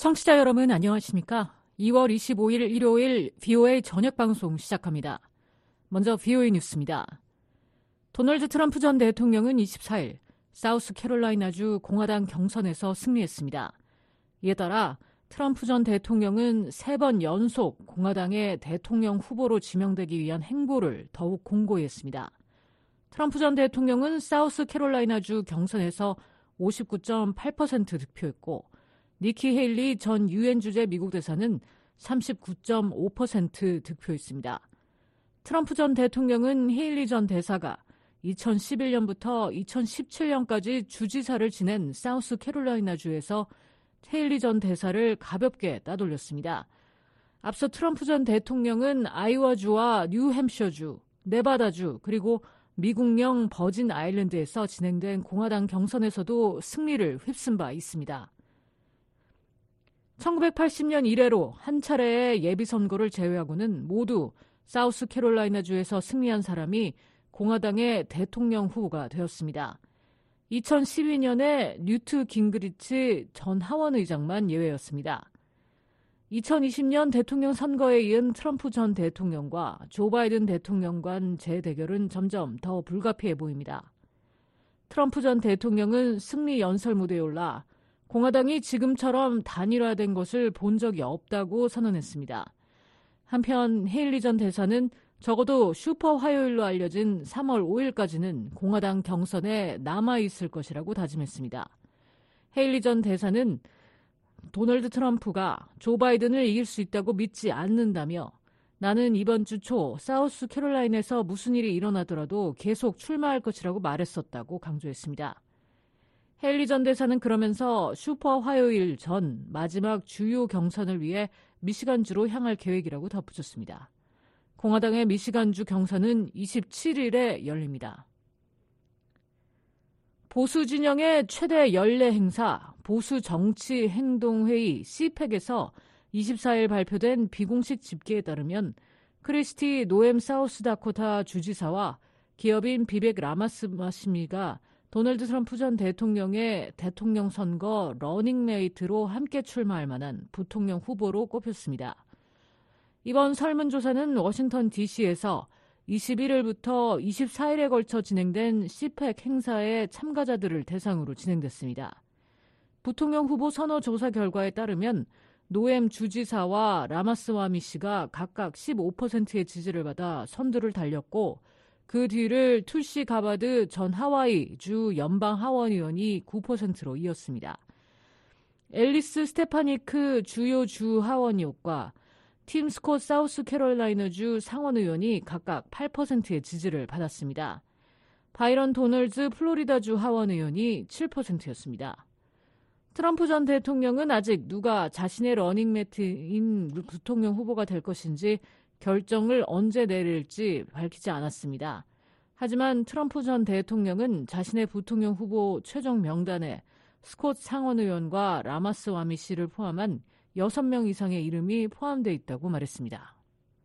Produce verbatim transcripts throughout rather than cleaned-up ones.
청취자 여러분 안녕하십니까? 이월 이십오일 일요일 브이오에이 저녁방송 시작합니다. 먼저 브이오에이 뉴스입니다. 도널드 트럼프 전 대통령은 이십사일 사우스캐롤라이나주 공화당 경선에서 승리했습니다. 이에 따라 트럼프 전 대통령은 세 번 연속 공화당의 대통령 후보로 지명되기 위한 행보를 더욱 공고히 했습니다. 트럼프 전 대통령은 사우스캐롤라이나주 경선에서 오십구 점 팔 퍼센트 득표했고 니키 헤일리 전 유엔 주재 미국 대사는 삼십구 점 오 퍼센트 득표했습니다. 트럼프 전 대통령은 헤일리 전 대사가 이천십일년부터 이천십칠년까지 주지사를 지낸 사우스캐롤라이나주에서 헤일리 전 대사를 가볍게 따돌렸습니다. 앞서 트럼프 전 대통령은 아이오와주와 뉴햄셔주, 네바다주 그리고 미국령 버진 아일랜드에서 진행된 공화당 경선에서도 승리를 휩쓴 바 있습니다. 천구백팔십년 이래로 한 차례의 예비선거를 제외하고는 모두 사우스캐롤라이나주에서 승리한 사람이 공화당의 대통령 후보가 되었습니다. 이천십이년에 뉴트 깅그리치 전 하원 의장만 예외였습니다. 이천이십년 대통령 선거에 이은 트럼프 전 대통령과 조 바이든 대통령 간 재대결은 점점 더 불가피해 보입니다. 트럼프 전 대통령은 승리 연설 무대에 올라 공화당이 지금처럼 단일화된 것을 본 적이 없다고 선언했습니다. 한편 헤일리 전 대사는 적어도 슈퍼 화요일로 알려진 삼월 오일까지는 공화당 경선에 남아있을 것이라고 다짐했습니다. 헤일리 전 대사는 도널드 트럼프가 조 바이든을 이길 수 있다고 믿지 않는다며 나는 이번 주 초 사우스캐롤라인에서 무슨 일이 일어나더라도 계속 출마할 것이라고 말했었다고 강조했습니다. 헤일리 전 대사는 그러면서 슈퍼 화요일 전 마지막 주요 경선을 위해 미시간주로 향할 계획이라고 덧붙였습니다. 공화당의 미시간주 경선은 이십칠일에 열립니다. 보수 진영의 최대 연례 행사 보수정치행동회의 씨팩에서 이십사일 발표된 비공식 집계에 따르면 크리스티 노엠 사우스다코타 주지사와 기업인 비벡 라마스와미가 도널드 트럼프 전 대통령의 대통령 선거 러닝메이트로 함께 출마할 만한 부통령 후보로 꼽혔습니다. 이번 설문조사는 워싱턴 디씨에서 이십일일부터 이십사일에 걸쳐 진행된 씨팩 행사의 참가자들을 대상으로 진행됐습니다. 부통령 후보 선호 조사 결과에 따르면 노엠 주지사와 라마스와미 씨가 각각 십오 퍼센트의 지지를 받아 선두를 달렸고 그 뒤를 툴시 가바드 전 하와이 주 연방 하원의원이 구 퍼센트로 이었습니다. 앨리스 스테파니크 주요 주 하원의원과 팀 스콧 사우스캐롤라이나주 상원의원이 각각 팔 퍼센트의 지지를 받았습니다. 바이런 도널즈 플로리다주 하원의원이 칠 퍼센트였습니다. 트럼프 전 대통령은 아직 누가 자신의 러닝메이트인 부통령 후보가 될 것인지 결정을 언제 내릴지 밝히지 않았습니다. 하지만 트럼프 전 대통령은 자신의 부통령 후보 최종 명단에 스콧 상원의원과 라마스와미 씨를 포함한 여섯 명 이상의 이름이 포함되어 있다고 말했습니다.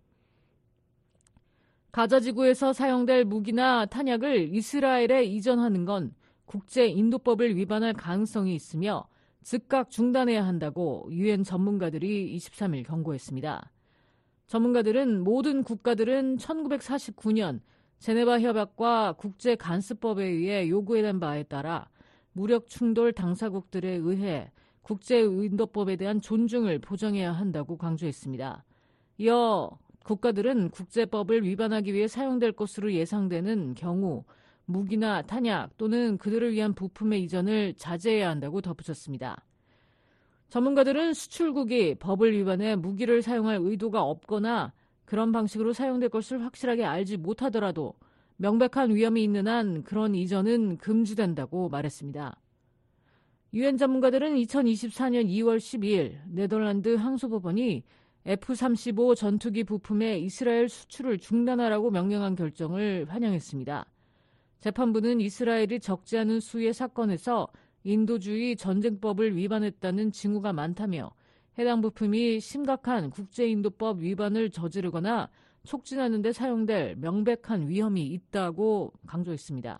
가자지구에서 사용될 무기나 탄약을 이스라엘에 이전하는 건 국제 인도법을 위반할 가능성이 있으며 즉각 중단해야 한다고 유엔 전문가들이 이십삼일 경고했습니다. 전문가들은 모든 국가들은 천구백사십구년 제네바 협약과 국제간습법에 의해 요구해낸 바에 따라 무력 충돌 당사국들에 의해 국제인도법에 대한 존중을 보장해야 한다고 강조했습니다. 이어 국가들은 국제법을 위반하기 위해 사용될 것으로 예상되는 경우 무기나 탄약 또는 그들을 위한 부품의 이전을 자제해야 한다고 덧붙였습니다. 전문가들은 수출국이 법을 위반해 무기를 사용할 의도가 없거나 그런 방식으로 사용될 것을 확실하게 알지 못하더라도 명백한 위험이 있는 한 그런 이전은 금지된다고 말했습니다. 유엔 전문가들은 이천이십사년 이월 십이일 네덜란드 항소법원이 에프 삼십오 전투기 부품의 이스라엘 수출을 중단하라고 명령한 결정을 환영했습니다. 재판부는 이스라엘이 적지 않은 수의 사건에서 인도주의 전쟁법을 위반했다는 징후가 많다며 해당 부품이 심각한 국제인도법 위반을 저지르거나 촉진하는 데 사용될 명백한 위험이 있다고 강조했습니다.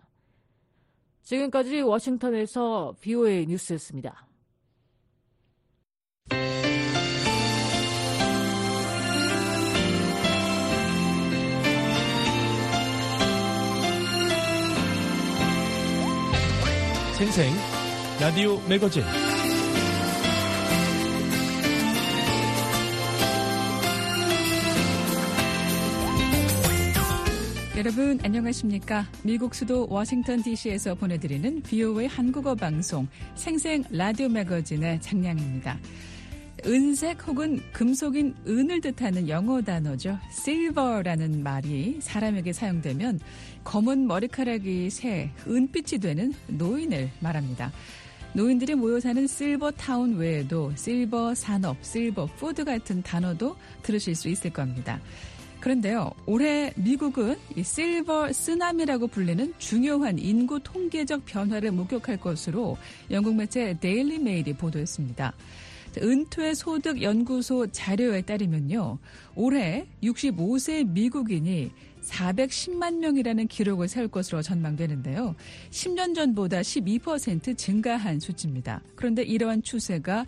지금까지 워싱턴에서 브이오에이 뉴스였습니다. 생생 라디오 매거진. 여러분 안녕하십니까? 미국 수도 워싱턴 디씨에서 보내드리는 비오에이 한국어 방송 생생 라디오 매거진의 장량입니다. 은색 혹은 금속인 은을 뜻하는 영어 단어죠. silver라는 말이 사람에게 사용되면 검은 머리카락이 새 은빛이 되는 노인을 말합니다. 노인들이 모여 사는 실버타운 외에도 실버 산업, 실버 푸드 같은 단어도 들으실 수 있을 겁니다. 그런데요, 올해 미국은 이 실버 쓰나미라고 불리는 중요한 인구 통계적 변화를 목격할 것으로 영국 매체 데일리 메일이 보도했습니다. 은퇴 소득 연구소 자료에 따르면요, 올해 육십오 세 미국인이 사백십만 명이라는 기록을 세울 것으로 전망되는데요. 십 년 전보다 십이 퍼센트 증가한 수치입니다. 그런데 이러한 추세가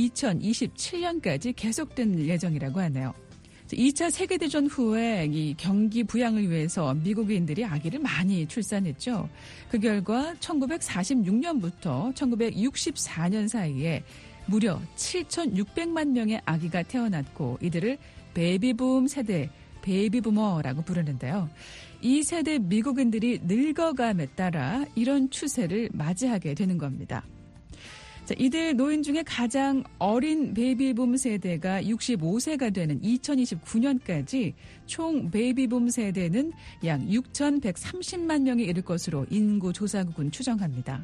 이천이십칠 년까지 계속될 예정이라고 하네요. 이 차 세계대전 후에 이 경기 부양을 위해서 미국인들이 아기를 많이 출산했죠. 그 결과 천구백사십육 년부터 천구백육십사 년 사이에 무려 칠천육백만 명의 아기가 태어났고, 이들을 베이비붐 세대, 베이비부머라고 부르는데요. 이 세대 미국인들이 늙어감에 따라 이런 추세를 맞이하게 되는 겁니다. 자, 이들 노인 중에 가장 어린 베이비붐 세대가 육십오 세가 되는 이천이십구 년까지 총 베이비붐 세대는 약 육천백삼십만 명이 이를 것으로 인구조사국은 추정합니다.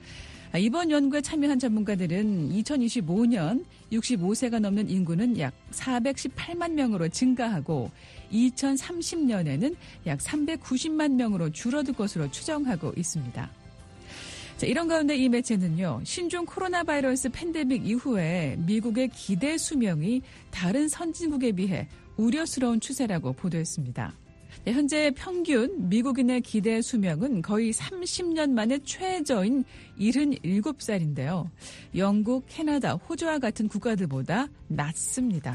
이번 연구에 참여한 전문가들은 이천이십오 년 육십오 세가 넘는 인구는 약 사백십팔만 명으로 증가하고 이천삼십 년에는 약 삼백구십만 명으로 줄어들 것으로 추정하고 있습니다. 자, 이런 가운데 이 매체는요, 신종 코로나 바이러스 팬데믹 이후에 미국의 기대 수명이 다른 선진국에 비해 우려스러운 추세라고 보도했습니다. 네, 현재 평균 미국인의 기대 수명은 거의 삼십 년 만에 최저인 칠십칠 살인데요. 영국, 캐나다, 호주와 같은 국가들보다 낮습니다.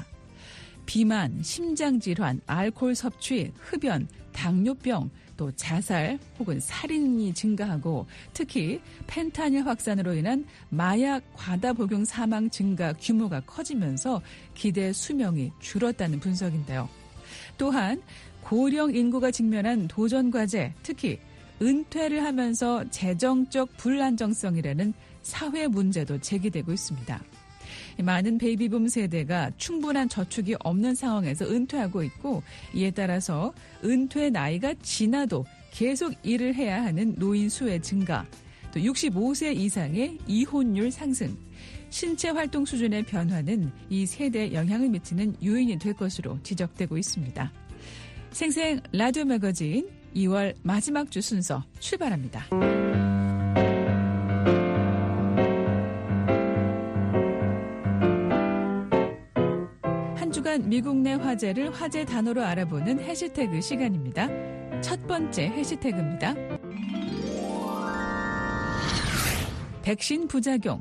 비만, 심장질환, 알코올 섭취, 흡연, 당뇨병, 또 자살 혹은 살인이 증가하고, 특히 펜타닐 확산으로 인한 마약 과다 복용 사망 증가 규모가 커지면서 기대 수명이 줄었다는 분석인데요. 또한 고령 인구가 직면한 도전 과제, 특히 은퇴를 하면서 재정적 불안정성이라는 사회 문제도 제기되고 있습니다. 많은 베이비붐 세대가 충분한 저축이 없는 상황에서 은퇴하고 있고, 이에 따라서 은퇴 나이가 지나도 계속 일을 해야 하는 노인 수의 증가, 또 육십오 세 이상의 이혼율 상승, 신체 활동 수준의 변화는 이 세대에 영향을 미치는 요인이 될 것으로 지적되고 있습니다. 생생 라디오 매거진 이월 마지막 주 순서 출발합니다. 한 주간 미국 내 화제를 화제 단어로 알아보는 해시태그 시간입니다. 첫 번째 해시태그입니다. 백신 부작용.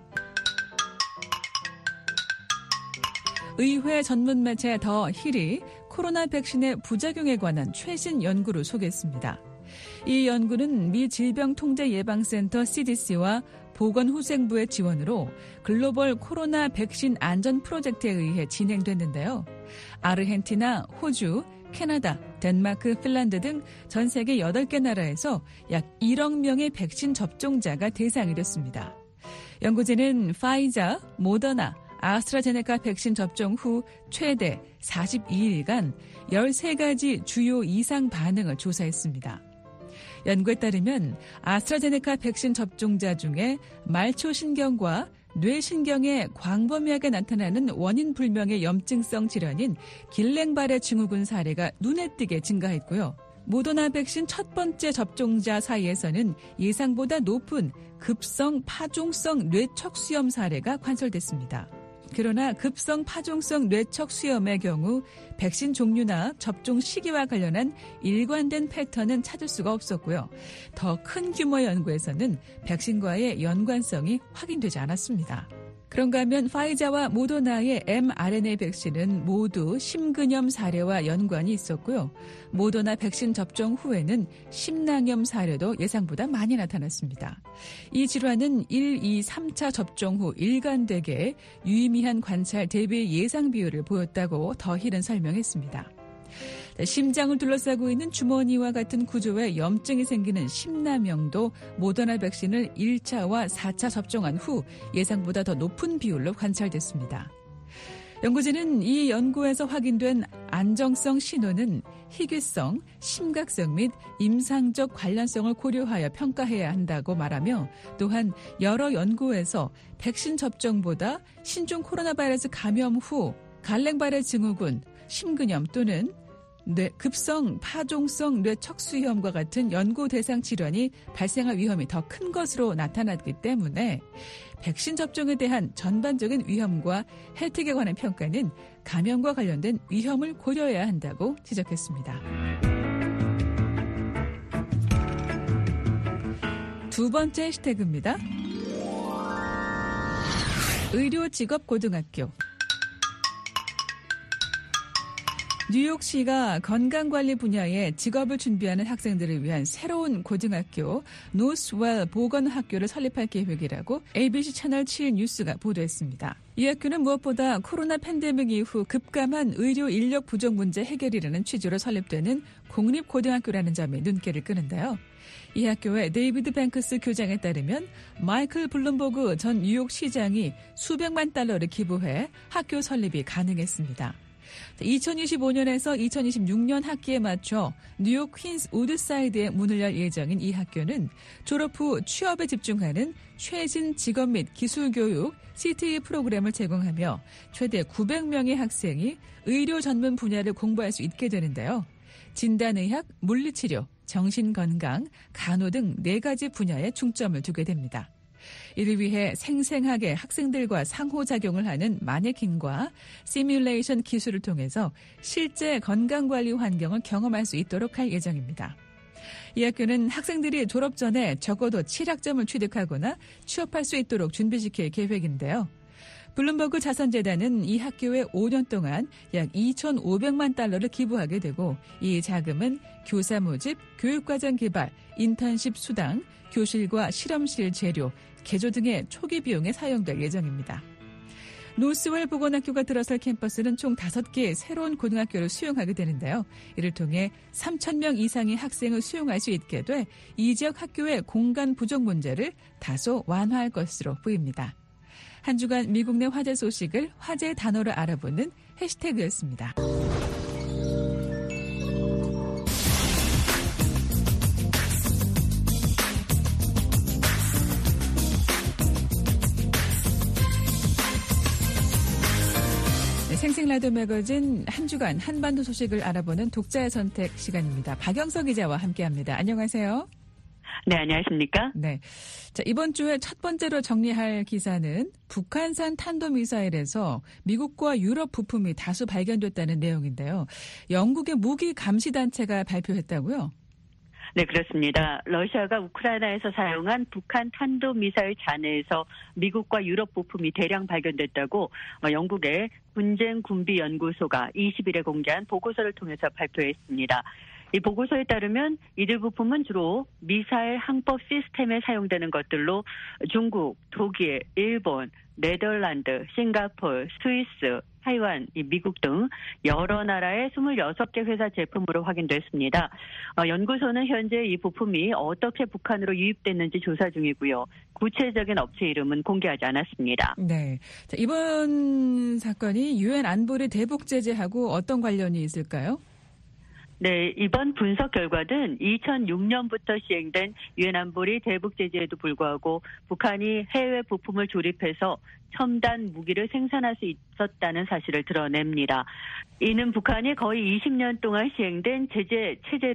의회 전문 매체 더 힐이 코로나 백신의 부작용에 관한 최신 연구를 소개했습니다. 이 연구는 미 질병통제예방센터 씨디씨와 보건후생부의 지원으로 글로벌 코로나 백신 안전 프로젝트에 의해 진행됐는데요. 아르헨티나, 호주, 캐나다, 덴마크, 핀란드 등 전 세계 여덟 개 나라에서 약 일억 명의 백신 접종자가 대상이 됐습니다. 연구진은 파이자, 모더나, 아스트라제네카 백신 접종 후 최대 사십이 일간 열세 가지 주요 이상 반응을 조사했습니다. 연구에 따르면 아스트라제네카 백신 접종자 중에 말초신경과 뇌신경에 광범위하게 나타나는 원인 불명의 염증성 질환인 길랭바레 증후군 사례가 눈에 띄게 증가했고요. 모더나 백신 첫 번째 접종자 사이에서는 예상보다 높은 급성 파종성 뇌척수염 사례가 관설됐습니다. 그러나 급성 파종성 뇌척수염의 경우 백신 종류나 접종 시기와 관련한 일관된 패턴은 찾을 수가 없었고요. 더 큰 규모의 연구에서는 백신과의 연관성이 확인되지 않았습니다. 그런가 하면 파이자와 모더나의 엠알엔에이 백신은 모두 심근염 사례와 연관이 있었고요. 모더나 백신 접종 후에는 심낭염 사례도 예상보다 많이 나타났습니다. 이 질환은 일, 이, 삼 차 접종 후 일관되게 유의미한 관찰 대비 예상 비율을 보였다고 더 힐은 설명했습니다. 심장을 둘러싸고 있는 주머니와 같은 구조의 염증이 생기는 심낭염도 모더나 백신을 일 차와 사 차 접종한 후 예상보다 더 높은 비율로 관찰됐습니다. 연구진은 이 연구에서 확인된 안정성 신호는 희귀성, 심각성 및 임상적 관련성을 고려하여 평가해야 한다고 말하며 또한 여러 연구에서 백신 접종보다 신종 코로나 바이러스 감염 후 갈랭바레 증후군, 심근염 또는 뇌, 급성 파종성 뇌척수염과 같은 연구 대상 질환이 발생할 위험이 더 큰 것으로 나타났기 때문에 백신 접종에 대한 전반적인 위험과 혜택에 관한 평가는 감염과 관련된 위험을 고려해야 한다고 지적했습니다. 두 번째 해시태그입니다. 의료직업고등학교. 뉴욕시가 건강관리 분야에 직업을 준비하는 학생들을 위한 새로운 고등학교 노스웰 보건학교를 설립할 계획이라고 에이비씨 채널 칠 뉴스가 보도했습니다. 이 학교는 무엇보다 코로나 팬데믹 이후 급감한 의료 인력 부족 문제 해결이라는 취지로 설립되는 공립고등학교라는 점이 눈길을 끄는데요. 이 학교의 데이비드 뱅크스 교장에 따르면 마이클 블룸버그 전 뉴욕시장이 수백만 달러를 기부해 학교 설립이 가능했습니다. 이천이십오 년에서 이천이십육 년 학기에 맞춰 뉴욕 퀸스 우드사이드에 문을 열 예정인 이 학교는 졸업 후 취업에 집중하는 최신 직업 및 기술 교육 씨티이 프로그램을 제공하며 최대 구백 명의 학생이 의료 전문 분야를 공부할 수 있게 되는데요. 진단의학, 물리치료, 정신건강, 간호 등 네 가지 분야에 중점을 두게 됩니다. 이를 위해 생생하게 학생들과 상호작용을 하는 마네킹과 시뮬레이션 기술을 통해서 실제 건강관리 환경을 경험할 수 있도록 할 예정입니다. 이 학교는 학생들이 졸업 전에 적어도 칠 학점을 취득하거나 취업할 수 있도록 준비시킬 계획인데요. 블룸버그 자선재단은 이 학교에 오 년 동안 약 이천오백만 달러를 기부하게 되고 이 자금은 교사 모집, 교육과정 개발, 인턴십 수당, 교실과 실험실 재료, 개조 등의 초기 비용에 사용될 예정입니다. 노스웰 보건학교가 들어설 캠퍼스는 총 다섯 개의 새로운 고등학교를 수용하게 되는데요. 이를 통해 삼천 명 이상의 학생을 수용할 수 있게 돼 이 지역 학교의 공간 부족 문제를 다소 완화할 것으로 보입니다. 한 주간 미국 내 화제 소식을 화제의 단어로 알아보는 해시태그였습니다. 생생라디오 매거진 한 주간 한반도 소식을 알아보는 독자의 선택 시간입니다. 박영석 기자와 함께합니다. 안녕하세요. 네, 안녕하십니까? 네. 자, 이번 주에 첫 번째로 정리할 기사는 북한산 탄도미사일에서 미국과 유럽 부품이 다수 발견됐다는 내용인데요. 영국의 무기 감시 단체가 발표했다고요? 네, 그렇습니다. 러시아가 우크라이나에서 사용한 북한 탄도미사일 잔해에서 미국과 유럽 부품이 대량 발견됐다고 영국의 분쟁군비연구소가 이십 일에 공개한 보고서를 통해서 발표했습니다. 이 보고서에 따르면 이들 부품은 주로 미사일 항법 시스템에 사용되는 것들로 중국, 독일, 일본, 네덜란드, 싱가포르, 스위스, 타이완, 미국 등 여러 나라의 스물여섯 개 회사 제품으로 확인됐습니다. 어, 연구소는 현재 이 부품이 어떻게 북한으로 유입됐는지 조사 중이고요. 구체적인 업체 이름은 공개하지 않았습니다. 네, 자, 이번 사건이 유엔 안보리 대북 제재하고 어떤 관련이 있을까요? 네, 이번 분석 결과는 이천육 년부터 시행된 유엔 안보리 대북 제재에도 불구하고 북한이 해외 부품을 조립해서 첨단 무기를 생산할 수 있었다는 사실을 드러냅니다. 이는 북한이 거의 이십 년 동안 시행된 제재 체제를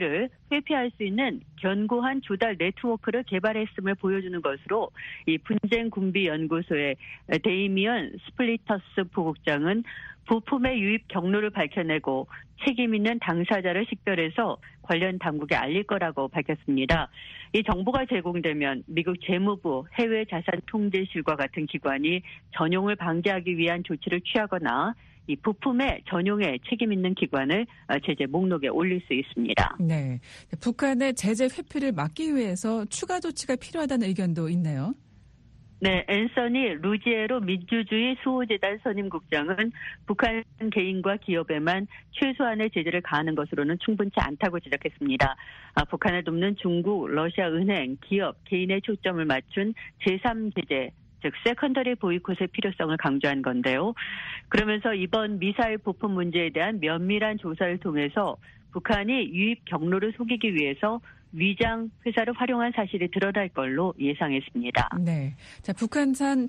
회피할 수 있는 견고한 조달 네트워크를 개발했음을 보여주는 것으로 이 분쟁 군비 연구소의 데이미언 스플리터스 부국장은 부품의 유입 경로를 밝혀내고 책임 있는 당사자를 식별해서 관련 당국에 알릴 거라고 밝혔습니다. 이 정보가 제공되면 미국 재무부 해외자산통제실과 같은 기관이 전용을 방지하기 위한 조치를 취하거나 이 부품의 전용에 책임 있는 기관을 제재 목록에 올릴 수 있습니다. 네, 북한의 제재 회피를 막기 위해서 추가 조치가 필요하다는 의견도 있네요. 네, 앤서니 루지에로 민주주의 수호재단 선임국장은 북한 개인과 기업에만 최소한의 제재를 가하는 것으로는 충분치 않다고 지적했습니다. 아, 북한을 돕는 중국, 러시아 은행, 기업, 개인의 초점을 맞춘 제삼 제재, 즉 세컨더리 보이콧의 필요성을 강조한 건데요. 그러면서 이번 미사일 부품 문제에 대한 면밀한 조사를 통해서 북한이 유입 경로를 속이기 위해서 위장 회사를 활용한 사실이 드러날 걸로 예상했습니다. 네, 자 북한산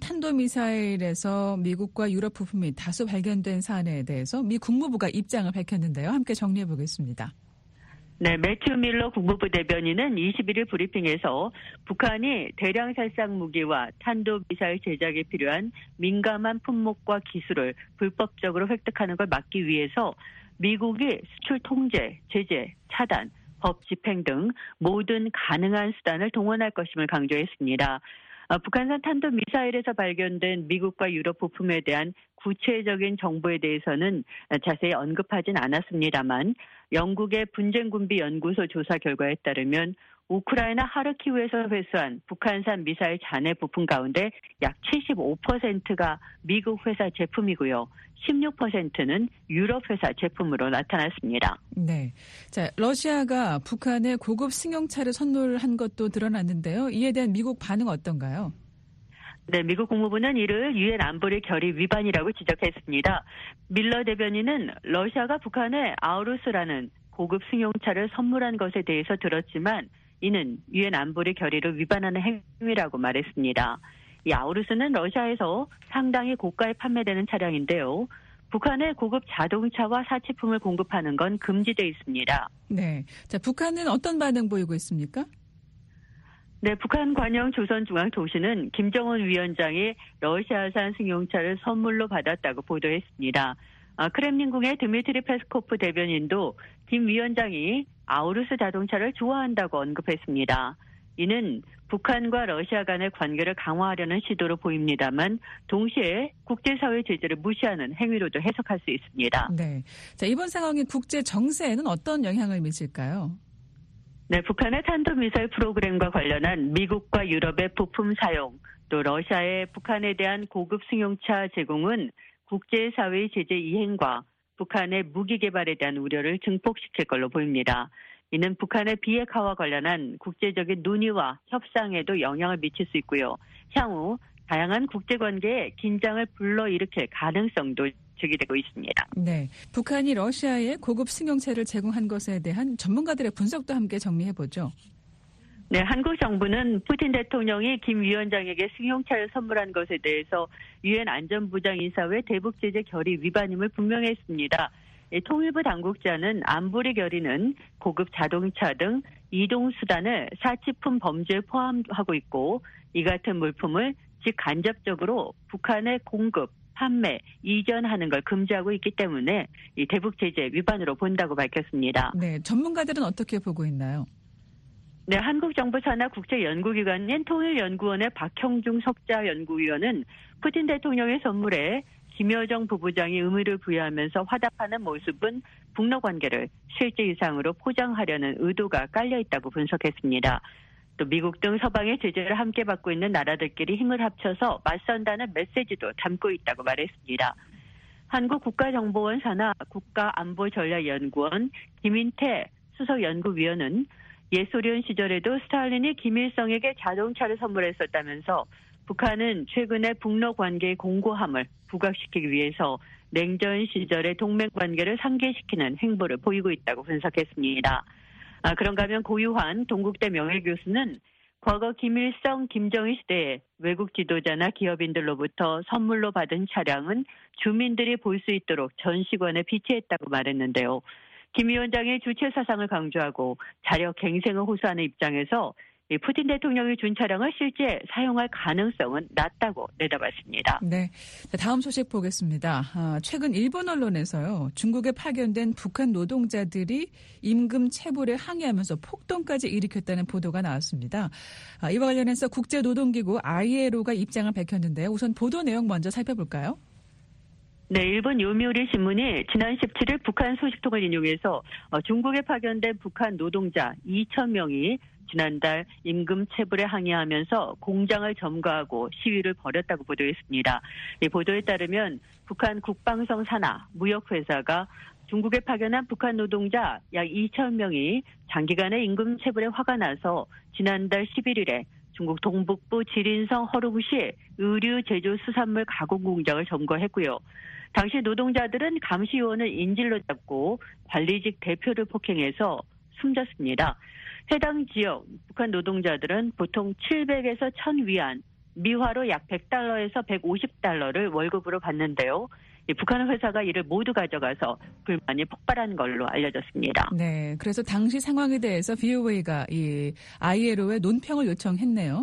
탄도미사일에서 미국과 유럽 부품이 다수 발견된 사안에 대해서 미 국무부가 입장을 밝혔는데요. 함께 정리해 보겠습니다. 네, 매튜 밀러 국무부 대변인은 이십일 일 브리핑에서 북한이 대량 살상 무기와 탄도미사일 제작에 필요한 민감한 품목과 기술을 불법적으로 획득하는 걸 막기 위해서 미국이 수출 통제, 제재, 차단, 법 집행 등 모든 가능한 수단을 동원할 것임을 강조했습니다. 북한산 탄도미사일에서 발견된 미국과 유럽 부품에 대한 구체적인 정보에 대해서는 자세히 언급하진 않았습니다만 영국의 분쟁군비연구소 조사 결과에 따르면 우크라이나 하르키우에서 회수한 북한산 미사일 잔해 부품 가운데 약 칠십오 퍼센트가 미국 회사 제품이고요. 십육 퍼센트는 유럽 회사 제품으로 나타났습니다. 네, 자 러시아가 북한에 고급 승용차를 선물한 것도 드러났는데요. 이에 대한 미국 반응 어떤가요? 네, 미국 국무부는 이를 유엔 안보리 결의 위반이라고 지적했습니다. 밀러 대변인은 러시아가 북한에 아우루스라는 고급 승용차를 선물한 것에 대해서 들었지만 이는 유엔 안보리 결의를 위반하는 행위라고 말했습니다. 이 아우루스는 러시아에서 상당히 고가에 판매되는 차량인데요. 북한에 고급 자동차와 사치품을 공급하는 건 금지되어 있습니다. 네, 자 북한은 어떤 반응 보이고 있습니까? 네, 북한 관영 조선중앙통신은 김정은 위원장이 러시아산 승용차를 선물로 받았다고 보도했습니다. 아, 크렘린궁의 드미트리 페스코프 대변인도 김 위원장이 아우루스 자동차를 좋아한다고 언급했습니다. 이는 북한과 러시아 간의 관계를 강화하려는 시도로 보입니다만 동시에 국제사회 제재를 무시하는 행위로도 해석할 수 있습니다. 네, 자 이번 상황이 국제 정세에는 어떤 영향을 미칠까요? 네, 북한의 탄도미사일 프로그램과 관련한 미국과 유럽의 부품 사용, 또 러시아의 북한에 대한 고급 승용차 제공은 국제사회의 제재 이행과 북한의 무기 개발에 대한 우려를 증폭시킬 걸로 보입니다. 이는 북한의 비핵화와 관련한 국제적인 논의와 협상에도 영향을 미칠 수 있고요. 향후 다양한 국제관계에 긴장을 불러일으킬 가능성도 제기되고 있습니다. 네, 북한이 러시아에 고급 승용차를 제공한 것에 대한 전문가들의 분석도 함께 정리해보죠. 네, 한국 정부는 푸틴 대통령이 김 위원장에게 승용차를 선물한 것에 대해서 유엔 안전부장 인사회 대북 제재 결의 위반임을 분명히 했습니다. 통일부 당국자는 안보리 결의는 고급 자동차 등 이동수단을 사치품 범죄에 포함하고 있고 이 같은 물품을 직간접적으로 북한에 공급, 판매, 이전하는 걸 금지하고 있기 때문에 이 대북 제재 위반으로 본다고 밝혔습니다. 네, 전문가들은 어떻게 보고 있나요? 네, 한국정부 산하 국제연구기관인 통일연구원의 박형중 석좌연구위원은 푸틴 대통령의 선물에 김여정 부부장이 의미를 부여하면서 화답하는 모습은 북러 관계를 실제 이상으로 포장하려는 의도가 깔려 있다고 분석했습니다. 또 미국 등 서방의 제재를 함께 받고 있는 나라들끼리 힘을 합쳐서 맞선다는 메시지도 담고 있다고 말했습니다. 한국국가정보원 산하 국가안보전략연구원 김인태 수석연구위원은 옛소련 시절에도 스탈린이 김일성에게 자동차를 선물했었다면서 북한은 최근에 북러 관계의 공고함을 부각시키기 위해서 냉전 시절의 동맹관계를 상기시키는 행보를 보이고 있다고 분석했습니다. 아, 그런가 하면 고유환 동국대 명예교수는 과거 김일성, 김정일 시대에 외국 지도자나 기업인들로부터 선물로 받은 차량은 주민들이 볼 수 있도록 전시관에 비치했다고 말했는데요. 김 위원장의 주체 사상을 강조하고 자력 갱생을 호소하는 입장에서 푸틴 대통령이 준 차량을 실제 사용할 가능성은 낮다고 내다봤습니다. 네, 다음 소식 보겠습니다. 아, 최근 일본 언론에서요, 중국에 파견된 북한 노동자들이 임금 체불에 항의하면서 폭동까지 일으켰다는 보도가 나왔습니다. 아, 이와 관련해서 국제노동기구 아이엘오가 입장을 밝혔는데요. 우선 보도 내용 먼저 살펴볼까요? 네, 일본 요미우리 신문이 지난 십칠일 북한 소식통을 인용해서 중국에 파견된 북한 노동자 이천 명이 지난달 임금 체불에 항의하면서 공장을 점거하고 시위를 벌였다고 보도했습니다. 이 보도에 따르면 북한 국방성 산하 무역회사가 중국에 파견한 북한 노동자 약 이천 명이 장기간의 임금 체불에 화가 나서 지난달 십일일에 중국 동북부 지린성 허루구시 의류 제조 수산물 가공 공장을 점거했고요. 당시 노동자들은 감시요원을 인질로 잡고 관리직 대표를 폭행해서 숨졌습니다. 해당 지역 북한 노동자들은 보통 칠백에서 천 위안, 미화로 약 백 달러에서 백오십 달러를 월급으로 받는데요. 북한 회사가 이를 모두 가져가서 불만이 폭발한 걸로 알려졌습니다. 네, 그래서 당시 상황에 대해서 브이오에이가 이 아이엘오에 논평을 요청했네요.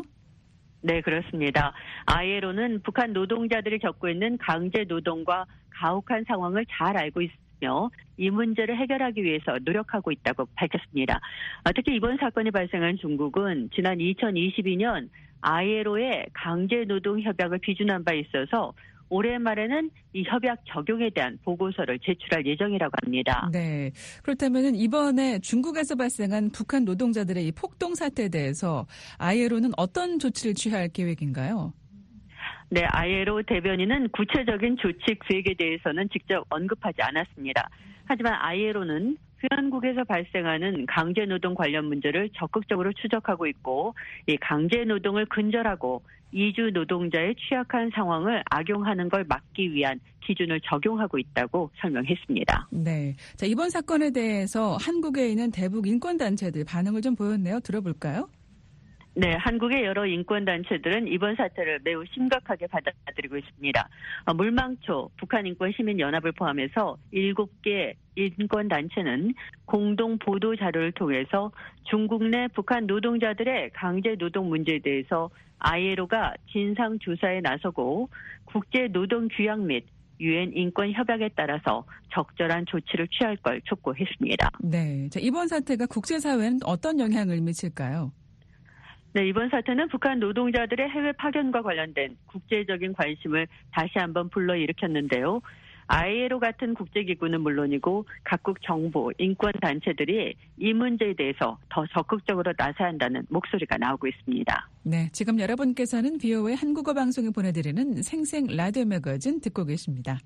네, 그렇습니다. 아이엘오는 북한 노동자들이 겪고 있는 강제 노동과 가혹한 상황을 잘 알고 있으며 이 문제를 해결하기 위해서 노력하고 있다고 밝혔습니다. 특히 이번 사건이 발생한 중국은 지난 이천이십이년 아이엘오의 강제 노동 협약을 비준한 바 있어서 올해 말에는 이 협약 적용에 대한 보고서를 제출할 예정이라고 합니다. 네. 그렇다면 이번에 중국에서 발생한 북한 노동자들의 이 폭동 사태에 대해서 아이엘오는 어떤 조치를 취할 계획인가요? 네, 아이엘오 대변인은 구체적인 조치 계획에 대해서는 직접 언급하지 않았습니다. 하지만 아이엘오는 회원국에서 발생하는 강제노동 관련 문제를 적극적으로 추적하고 있고 이 강제노동을 근절하고 이주 노동자의 취약한 상황을 악용하는 걸 막기 위한 기준을 적용하고 있다고 설명했습니다. 네, 자, 이번 사건에 대해서 한국에 있는 대북 인권단체들 반응을 좀 보였네요. 들어볼까요? 네, 한국의 여러 인권단체들은 이번 사태를 매우 심각하게 받아들이고 있습니다. 물망초, 북한인권시민연합을 포함해서 일곱 개 인권단체는 공동 보도 자료를 통해서 중국 내 북한 노동자들의 강제 노동 문제에 대해서 아이엘오가 진상 조사에 나서고 국제노동규약 및 유엔 인권협약에 따라서 적절한 조치를 취할 걸 촉구했습니다. 네, 자, 이번 사태가 국제사회는 어떤 영향을 미칠까요? 네, 이번 사태는 북한 노동자들의 해외 파견과 관련된 국제적인 관심을 다시 한번 불러일으켰는데요. 아이엘오 같은 국제기구는 물론이고 각국 정부, 인권단체들이 이 문제에 대해서 더 적극적으로 나서야 한다는 목소리가 나오고 있습니다. 네, 지금 여러분께서는 브이오에이 한국어 방송이 보내드리는 생생 라디오 매거진 듣고 계십니다.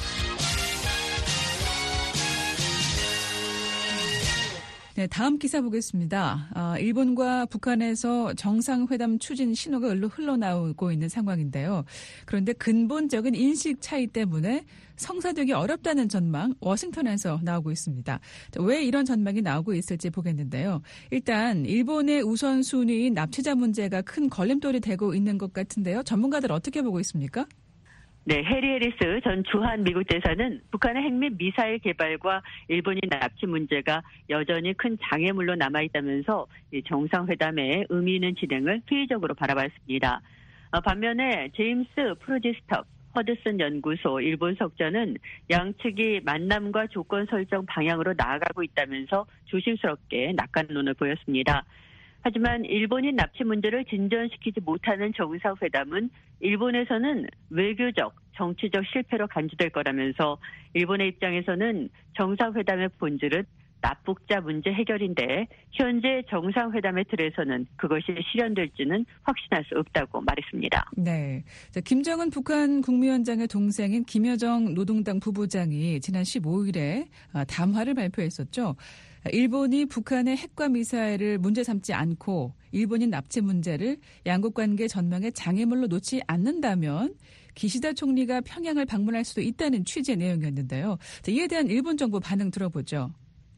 네, 다음 기사 보겠습니다. 어, 일본과 북한에서 정상회담 추진 신호가 흘러나오고 있는 상황인데요. 그런데 근본적인 인식 차이 때문에 성사되기 어렵다는 전망 워싱턴에서 나오고 있습니다. 왜 이런 전망이 나오고 있을지 보겠는데요. 일단 일본의 우선순위인 납치자 문제가 큰 걸림돌이 되고 있는 것 같은데요. 전문가들 어떻게 보고 있습니까? 네, 해리 해리스 전 주한 미국 대사는 북한의 핵 및 미사일 개발과 일본인 납치 문제가 여전히 큰 장애물로 남아있다면서 정상회담의 의미 있는 진행을 회의적으로 바라봤습니다. 반면에 제임스 프로지스터 허드슨 연구소 일본 석자는 양측이 만남과 조건 설정 방향으로 나아가고 있다면서 조심스럽게 낙관론을 보였습니다. 하지만 일본인 납치 문제를 진전시키지 못하는 정상회담은 일본에서는 외교적, 정치적 실패로 간주될 거라면서 일본의 입장에서는 정상회담의 본질은 납북자 문제 해결인데 현재 정상회담의 틀에서는 그것이 실현될지는 확신할 수 없다고 말했습니다. 네, 자, 김정은 북한 국무위원장의 동생인 김여정 노동당 부부장이 지난 십오일에 담화를 발표했었죠. 일본이 북한의 핵과 미사일을 문제 삼지 않고 일본인 납치 문제를 양국 관계 전망의 장애물로 놓지 않는다면 기시다 총리가 평양을 방문할 수도 있다는 취지의 내용이었는데요. 자, 이에 대한 일본 정부 반응 들어보죠.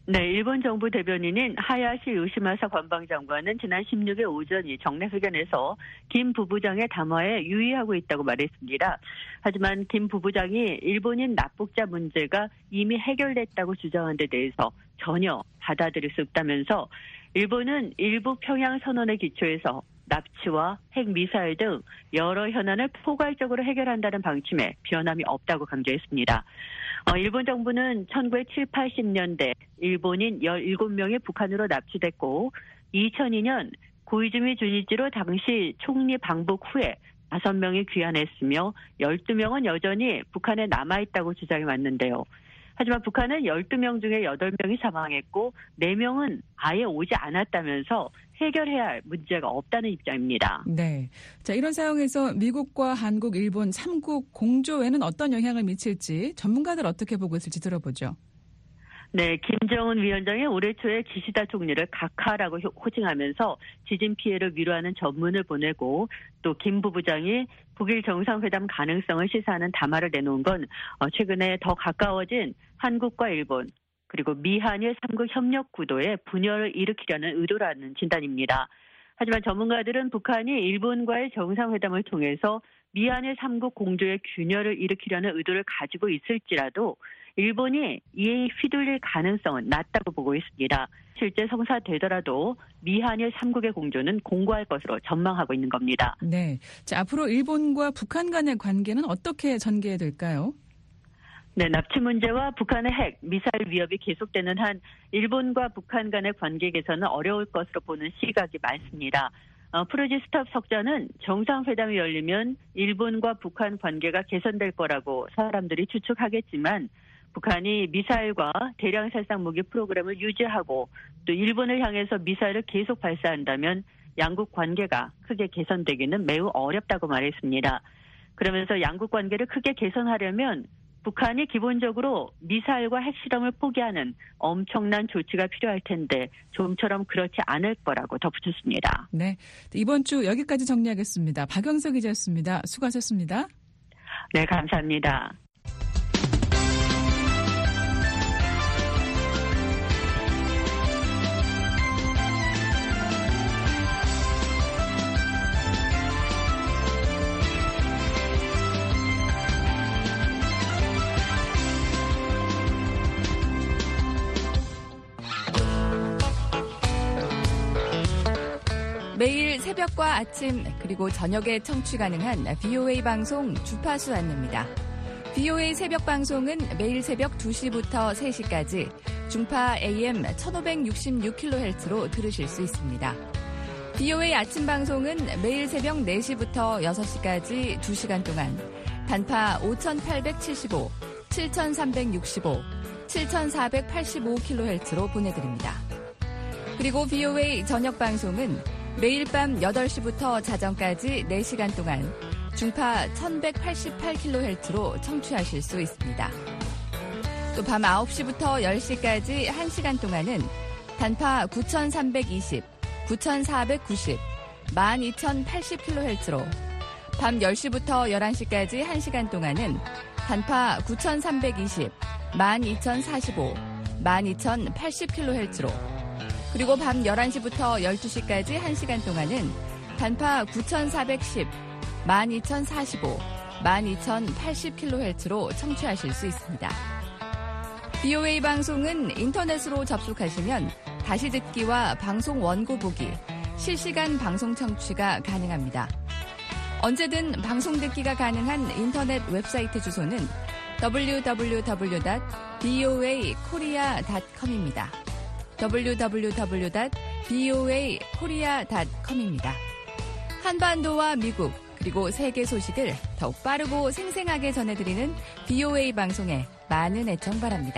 네, 일본 정부 대변인인 하야시 요시마사 관방장관은 지난 십육일 오전이 정례회견에서 김 부부장의 담화에 유의하고 있다고 말했습니다. 하지만 김 부부장이 일본인 납북자 문제가 이미 해결됐다고 주장한 데 대해서 전혀 받아들일 수 없다면서 일본은 일부 평양 선언에 기초해서 납치와 핵미사일 등 여러 현안을 포괄적으로 해결한다는 방침에 변함이 없다고 강조했습니다. 어, 일본 정부는 천구백칠십, 팔십 년대 일본인 열일곱 명이 북한으로 납치됐고 이천이년 고이즈미 주니치로 당시 총리 방북 후에 다섯 명이 귀환했으며 열두 명은 여전히 북한에 남아있다고 주장해 왔는데요. 하지만 북한은 열두 명 중에 여덟 명이 사망했고 네 명은 아예 오지 않았다면서 해결해야 할 문제가 없다는 입장입니다. 네. 자, 이런 상황에서 미국과 한국, 일본 삼 국 공조에는 어떤 영향을 미칠지 전문가들 어떻게 보고 있을지 들어보죠. 네, 김정은 위원장이 올해 초에 기시다 총리를 각하라고 호칭하면서 지진 피해를 위로하는 전문을 보내고 또 김 부부장이 북일 정상회담 가능성을 시사하는 담화를 내놓은 건 최근에 더 가까워진 한국과 일본 그리고 미한일 삼 국 협력 구도에 분열을 일으키려는 의도라는 진단입니다. 하지만 전문가들은 북한이 일본과의 정상회담을 통해서 미한일 삼 국 공조의 균열을 일으키려는 의도를 가지고 있을지라도 일본이 이에 휘둘릴 가능성은 낮다고 보고 있습니다. 실제 성사되더라도 미한일 삼 국의 공조는 공고할 것으로 전망하고 있는 겁니다. 네, 자, 앞으로 일본과 북한 간의 관계는 어떻게 전개될까요? 네, 납치 문제와 북한의 핵, 미사일 위협이 계속되는 한 일본과 북한 간의 관계 개선은 어려울 것으로 보는 시각이 많습니다. 어, 프로지 스탑 석자는 정상회담이 열리면 일본과 북한 관계가 개선될 거라고 사람들이 추측하겠지만 북한이 미사일과 대량 살상 무기 프로그램을 유지하고 또 일본을 향해서 미사일을 계속 발사한다면 양국 관계가 크게 개선되기는 매우 어렵다고 말했습니다. 그러면서 양국 관계를 크게 개선하려면 북한이 기본적으로 미사일과 핵실험을 포기하는 엄청난 조치가 필요할 텐데 좀처럼 그렇지 않을 거라고 덧붙였습니다. 네, 이번 주 여기까지 정리하겠습니다. 박영석 기자였습니다. 수고하셨습니다. 네, 감사합니다. 매일 새벽과 아침 그리고 저녁에 청취 가능한 비오에이 방송 주파수 안내입니다. 비오에이 새벽 방송은 매일 새벽 두 시부터 세 시까지 중파 에이엠 천오백육십육 킬로헤르츠로 들으실 수 있습니다. 비오에이 아침 방송은 매일 새벽 네 시부터 여섯 시까지 두 시간 동안 단파 오천팔백칠십오, 칠천삼백육십오, 칠천사백팔십오 킬로헤르츠로 보내드립니다. 그리고 비오에이 저녁 방송은 매일 밤 여덟 시부터 자정까지 네 시간 동안 중파 천백팔십팔 킬로헤르츠로 청취하실 수 있습니다. 또 밤 아홉 시부터 열 시까지 한 시간 동안은 단파 구천삼백이십, 구천사백구십, 만 이천팔십 킬로헤르츠로 밤 열 시부터 열한 시까지 한 시간 동안은 단파 구천삼백이십, 만 이천사십오, 만 이천팔십 킬로헤르츠로 그리고 밤 열한 시부터 열두 시까지 한 시간 동안은 단파 구천사백십, 만 이천사십오, 만 이천팔십 킬로헤르츠로 청취하실 수 있습니다. 비오에이 방송은 인터넷으로 접속하시면 다시 듣기와 방송 원고 보기, 실시간 방송 청취가 가능합니다. 언제든 방송 듣기가 가능한 인터넷 웹사이트 주소는 더블유 더블유 더블유 닷 비오에이 코리아 닷 컴입니다. 더블유 더블유 더블유 닷 비오에이 코리아 닷 컴입니다. 한반도와 미국 그리고 세계 소식을 더욱 빠르고 생생하게 전해드리는 비오에이 방송에 많은 애청 바랍니다.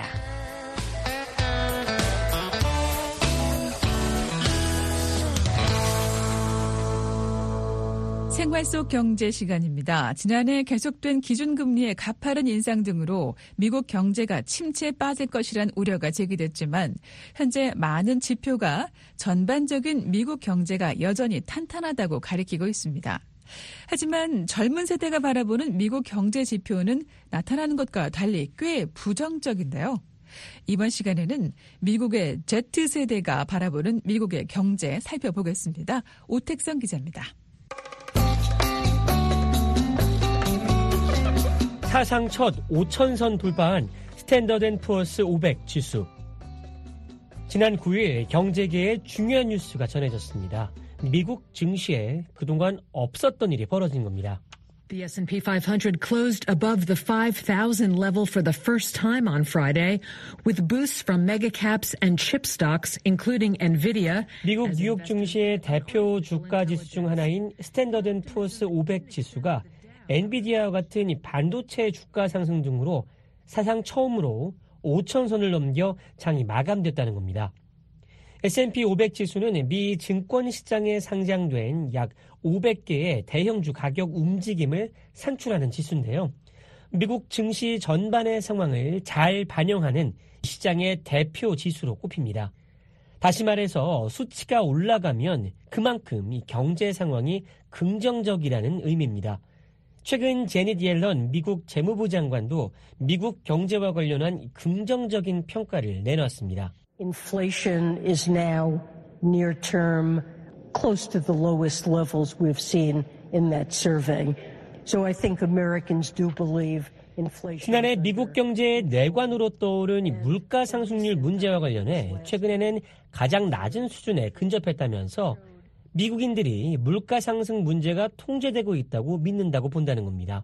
생활 속 경제 시간입니다. 지난해 계속된 기준금리의 가파른 인상 등으로 미국 경제가 침체에 빠질 것이란 우려가 제기됐지만 현재 많은 지표가 전반적인 미국 경제가 여전히 탄탄하다고 가리키고 있습니다. 하지만 젊은 세대가 바라보는 미국 경제 지표는 나타나는 것과 달리 꽤 부정적인데요. 이번 시간에는 미국의 Z세대가 바라보는 미국의 경제 살펴보겠습니다. 오택성 기자입니다. 사상 첫 오천 선 돌파한 스탠더드 앤 푸어스 오백 지수. 지난 구 일 경제계의 중요한 뉴스가 전해졌습니다. 미국 증시에 그동안 없었던 일이 벌어진 겁니다. The S and P five hundred closed above the five thousand level for the first time on Friday, with boosts from mega caps and chip stocks, including Nvidia. 미국 뉴욕 증시의 대표 주가 지수 중 하나인 스탠더드 앤 푸어스 오백 지수가 엔비디아와 같은 반도체 주가 상승 등으로 사상 처음으로 오천 선을 넘겨 장이 마감됐다는 겁니다. 에스 앤 피 오백 지수는 미 증권시장에 상장된 약 오백 개의 대형주 가격 움직임을 산출하는 지수인데요. 미국 증시 전반의 상황을 잘 반영하는 시장의 대표 지수로 꼽힙니다. 다시 말해서 수치가 올라가면 그만큼 이 경제 상황이 긍정적이라는 의미입니다. 최근 제닛 옐런 미국 재무부 장관도 미국 경제와 관련한 긍정적인 평가를 내놨습니다. Inflation is now near term close to the lowest levels we've seen in that survey. So I think Americans do believe inflation. 지난해 미국 경제의 내관으로 떠오른 이 물가 상승률 문제와 관련해 최근에는 가장 낮은 수준에 근접했다면서 미국인들이 물가 상승 문제가 통제되고 있다고 믿는다고 본다는 겁니다.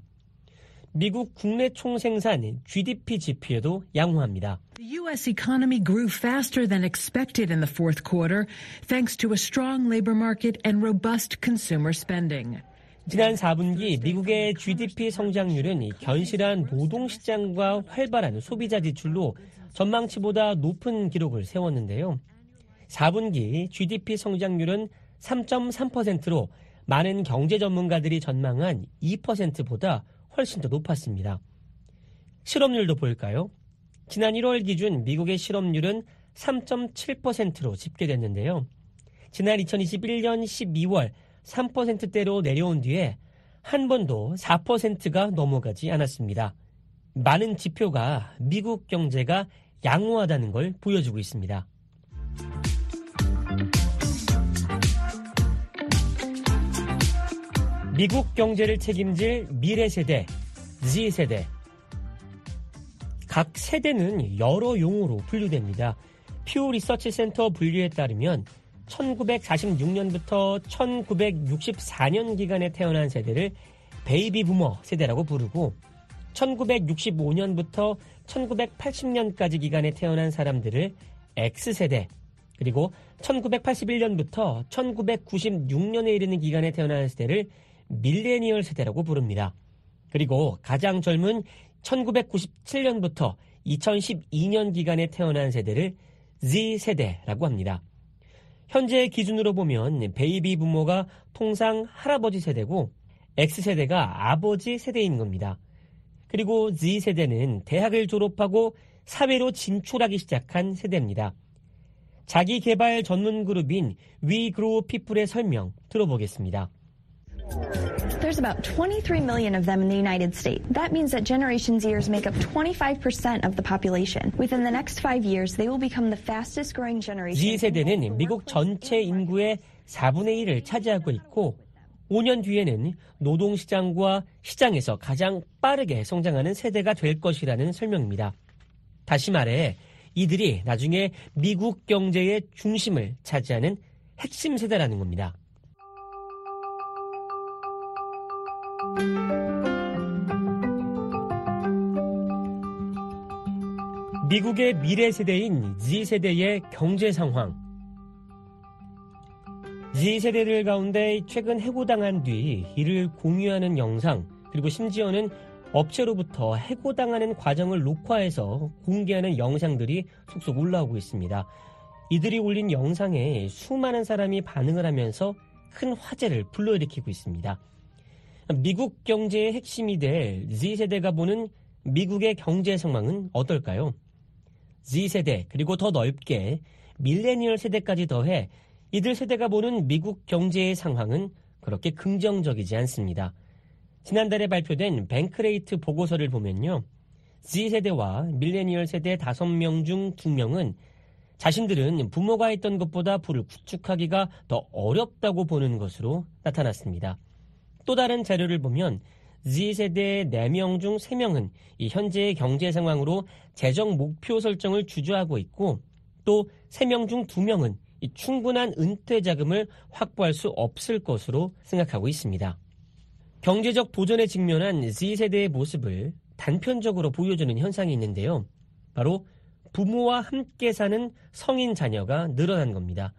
미국 국내 총생산 지디피 지표에도 양호합니다. The U S economy grew faster than expected in the fourth quarter, thanks to a strong labor market and robust consumer spending. 지난 사 분기 미국의 지디피 성장률은 견실한 노동시장과 활발한 소비자 지출로 전망치보다 높은 기록을 세웠는데요. 사 분기 지디피 성장률은 삼 점 삼 퍼센트로 많은 경제 전문가들이 전망한 이 퍼센트보다 훨씬 더 높았습니다. 실업률도 볼까요? 지난 일월 기준 미국의 실업률은 삼 점 칠 퍼센트로 집계됐는데요. 지난 이천이십일 년 십이월 삼 퍼센트대로 내려온 뒤에 한 번도 사 퍼센트가 넘어가지 않았습니다. 많은 지표가 미국 경제가 양호하다는 걸 보여주고 있습니다. 미국 경제를 책임질 미래 세대, Z세대. 각 세대는 여러 용어로 분류됩니다. 퓨 리서치 센터 분류에 따르면 천구백사십육 년부터 천구백육십사 년 기간에 태어난 세대를 베이비 부머 세대라고 부르고 천구백육십오 년부터 천구백팔십 년까지 기간에 태어난 사람들을 X세대, 그리고 천구백팔십일 년부터 천구백구십육 년에 이르는 기간에 태어난 세대를 밀레니얼 세대라고 부릅니다. 그리고 가장 젊은 천구백구십칠 년부터 이천십이 년 기간에 태어난 세대를 Z세대라고 합니다. 현재 기준으로 보면 베이비 부모가 통상 할아버지 세대고 X세대가 아버지 세대인 겁니다. 그리고 Z세대는 대학을 졸업하고 사회로 진출하기 시작한 세대입니다. 자기개발 전문 그룹인 We Grow People의 설명 들어보겠습니다. There's about twenty-three million of them in the United States. That means that Generation Zers make up twenty-five percent of the population. Within the next five years, they will become the fastest growing generation. Z세대는 미국 전체 인구의 사분의 일을 차지하고 있고 오 년 뒤에는 노동시장과 시장에서 가장 빠르게 성장하는 세대가 될 것이라는 설명입니다. 다시 말해 이들이 나중에 미국 경제의 중심을 차지하는 핵심 세대라는 겁니다. 미국의 미래 세대인 Z세대의 경제 상황. Z세대들 가운데 최근 해고당한 뒤 이를 공유하는 영상, 그리고 심지어는 업체로부터 해고당하는 과정을 녹화해서 공개하는 영상들이 속속 올라오고 있습니다. 이들이 올린 영상에 수많은 사람이 반응을 하면서 큰 화제를 불러일으키고 있습니다. 미국 경제의 핵심이 될 Z세대가 보는 미국의 경제 상황은 어떨까요? Z세대, 그리고 더 넓게 밀레니얼 세대까지 더해 이들 세대가 보는 미국 경제의 상황은 그렇게 긍정적이지 않습니다. 지난달에 발표된 뱅크레이트 보고서를 보면요. Z세대와 밀레니얼 세대 다섯 명 중 두 명은 자신들은 부모가 했던 것보다 부를 구축하기가 더 어렵다고 보는 것으로 나타났습니다. 또 다른 자료를 보면 Z세대의 네 명 중 세 명은 이 현재의 경제 상황으로 재정 목표 설정을 주저하고 있고 또 세 명 중 두 명은 이 충분한 은퇴 자금을 확보할 수 없을 것으로 생각하고 있습니다. 경제적 도전에 직면한 Z세대의 모습을 단편적으로 보여주는 현상이 있는데요. 바로 부모와 함께 사는 성인 자녀가 늘어난 겁니다.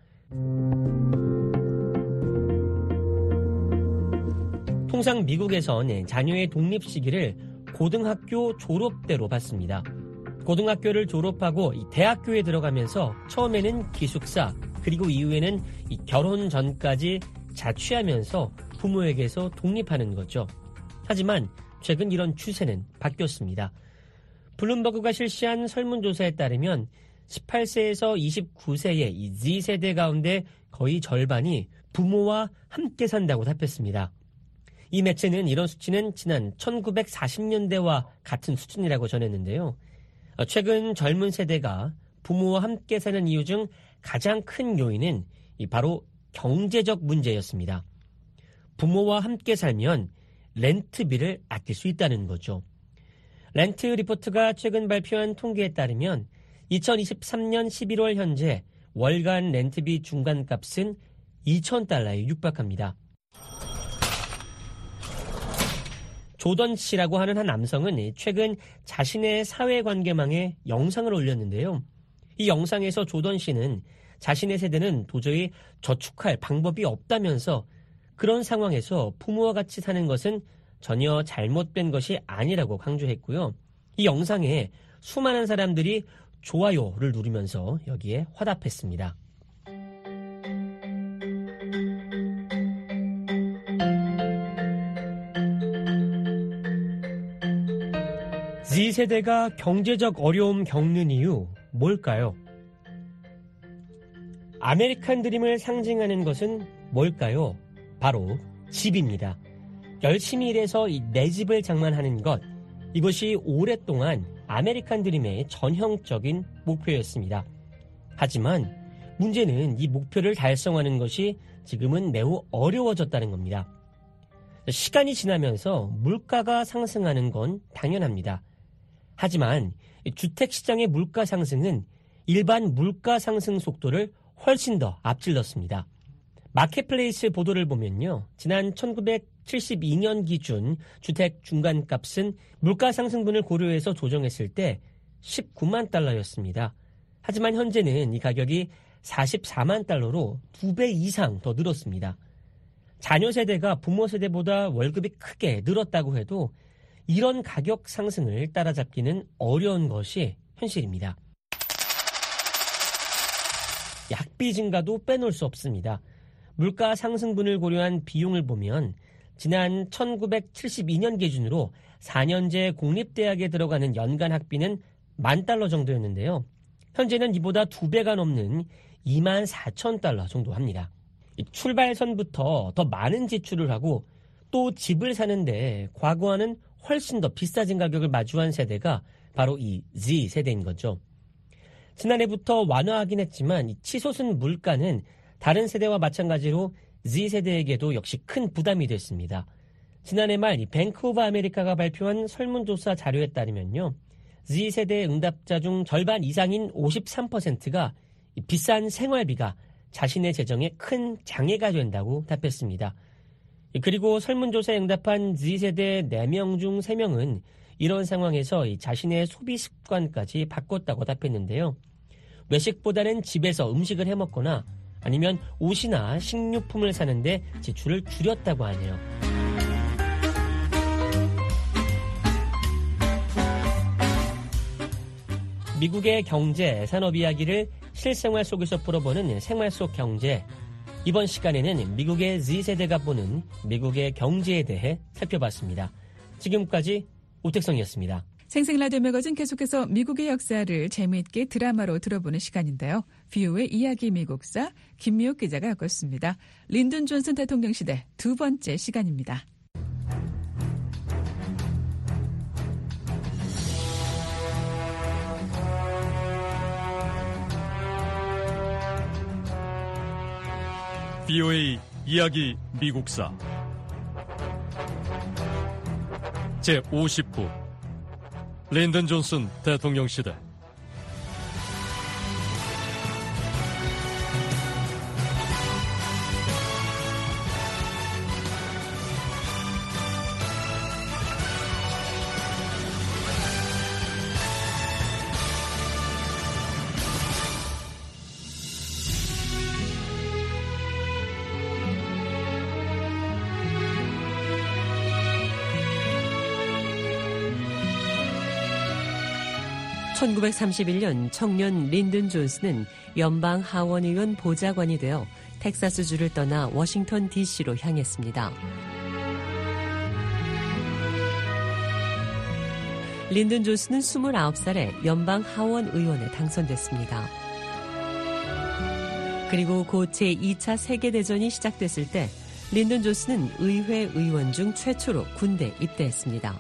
통상 미국에선 자녀의 독립 시기를 고등학교 졸업 때로 봤습니다. 고등학교를 졸업하고 대학교에 들어가면서 처음에는 기숙사, 그리고 이후에는 결혼 전까지 자취하면서 부모에게서 독립하는 거죠. 하지만 최근 이런 추세는 바뀌었습니다. 블룸버그가 실시한 설문조사에 따르면 십팔 세에서 이십구 세의 이 Z세대 가운데 거의 절반이 부모와 함께 산다고 답했습니다. 이 매체는 이런 수치는 지난 천구백사십 년대와 같은 수준이라고 전했는데요. 최근 젊은 세대가 부모와 함께 사는 이유 중 가장 큰 요인은 바로 경제적 문제였습니다. 부모와 함께 살면 렌트비를 아낄 수 있다는 거죠. 렌트 리포트가 최근 발표한 통계에 따르면 이천이십삼 년 십일월 현재 월간 렌트비 중간값은 이천 달러에 육박합니다. 조던 씨라고 하는 한 남성은 최근 자신의 사회관계망에 영상을 올렸는데요. 이 영상에서 조던 씨는 자신의 세대는 도저히 저축할 방법이 없다면서 그런 상황에서 부모와 같이 사는 것은 전혀 잘못된 것이 아니라고 강조했고요. 이 영상에 수많은 사람들이 좋아요를 누르면서 여기에 화답했습니다. Z세대가 경제적 어려움 겪는 이유 뭘까요? 아메리칸 드림을 상징하는 것은 뭘까요? 바로 집입니다. 열심히 일해서 내 집을 장만하는 것, 이것이 오랫동안 아메리칸 드림의 전형적인 목표였습니다. 하지만 문제는 이 목표를 달성하는 것이 지금은 매우 어려워졌다는 겁니다. 시간이 지나면서 물가가 상승하는 건 당연합니다. 하지만 주택시장의 물가 상승은 일반 물가 상승 속도를 훨씬 더 앞질렀습니다. 마켓플레이스 보도를 보면요. 지난 천구백칠십이 년 기준 주택 중간값은 물가 상승분을 고려해서 조정했을 때 십구만 달러였습니다. 하지만 현재는 이 가격이 사십사만 달러로 두 배 이상 더 늘었습니다. 자녀 세대가 부모 세대보다 월급이 크게 늘었다고 해도 이런 가격 상승을 따라잡기는 어려운 것이 현실입니다. 학비 증가도 빼놓을 수 없습니다. 물가 상승분을 고려한 비용을 보면 지난 천구백칠십이 년 기준으로 사 년제 공립대학에 들어가는 연간 학비는 만 달러 정도였는데요. 현재는 이보다 두 배가 넘는 이만 사천 달러 정도 합니다. 출발선부터 더 많은 지출을 하고 또 집을 사는데 과거와는 훨씬 더 비싸진 가격을 마주한 세대가 바로 이 Z세대인 거죠. 지난해부터 완화하긴 했지만 이 치솟은 물가는 다른 세대와 마찬가지로 Z세대에게도 역시 큰 부담이 됐습니다. 지난해 말 이 뱅크 오브 아메리카가 발표한 설문조사 자료에 따르면요. Z세대 응답자 중 절반 이상인 오십삼 퍼센트가 이 비싼 생활비가 자신의 재정에 큰 장애가 된다고 답했습니다. 그리고 설문조사에 응답한 Z세대 네 명 중 세 명은 이런 상황에서 자신의 소비 습관까지 바꿨다고 답했는데요. 외식보다는 집에서 음식을 해먹거나 아니면 옷이나 식료품을 사는데 지출을 줄였다고 하네요. 미국의 경제, 산업 이야기를 실생활 속에서 풀어보는 생활 속 경제. 이번 시간에는 미국의 Z세대가 보는 미국의 경제에 대해 살펴봤습니다. 지금까지 오택성이었습니다. 생생라디오 매거진 계속해서 미국의 역사를 재미있게 드라마로 들어보는 시간인데요. 비오의 이야기 미국사 김미옥 기자가 겪었습니다. 린든 존슨 대통령 시대 두 번째 시간입니다. 비오에이 이야기 미국사 제오십 부 린든 존슨 대통령 시대. 천구백삼십일 년 청년 린든 존슨은 연방 하원의원 보좌관이 되어 텍사스주를 떠나 워싱턴 디씨로 향했습니다. 린든 존슨은 스물아홉 살에 연방 하원의원에 당선됐습니다. 그리고 곧 제이 차 세계대전이 시작됐을 때 린든 존슨은 의회 의원 중 최초로 군대 입대했습니다.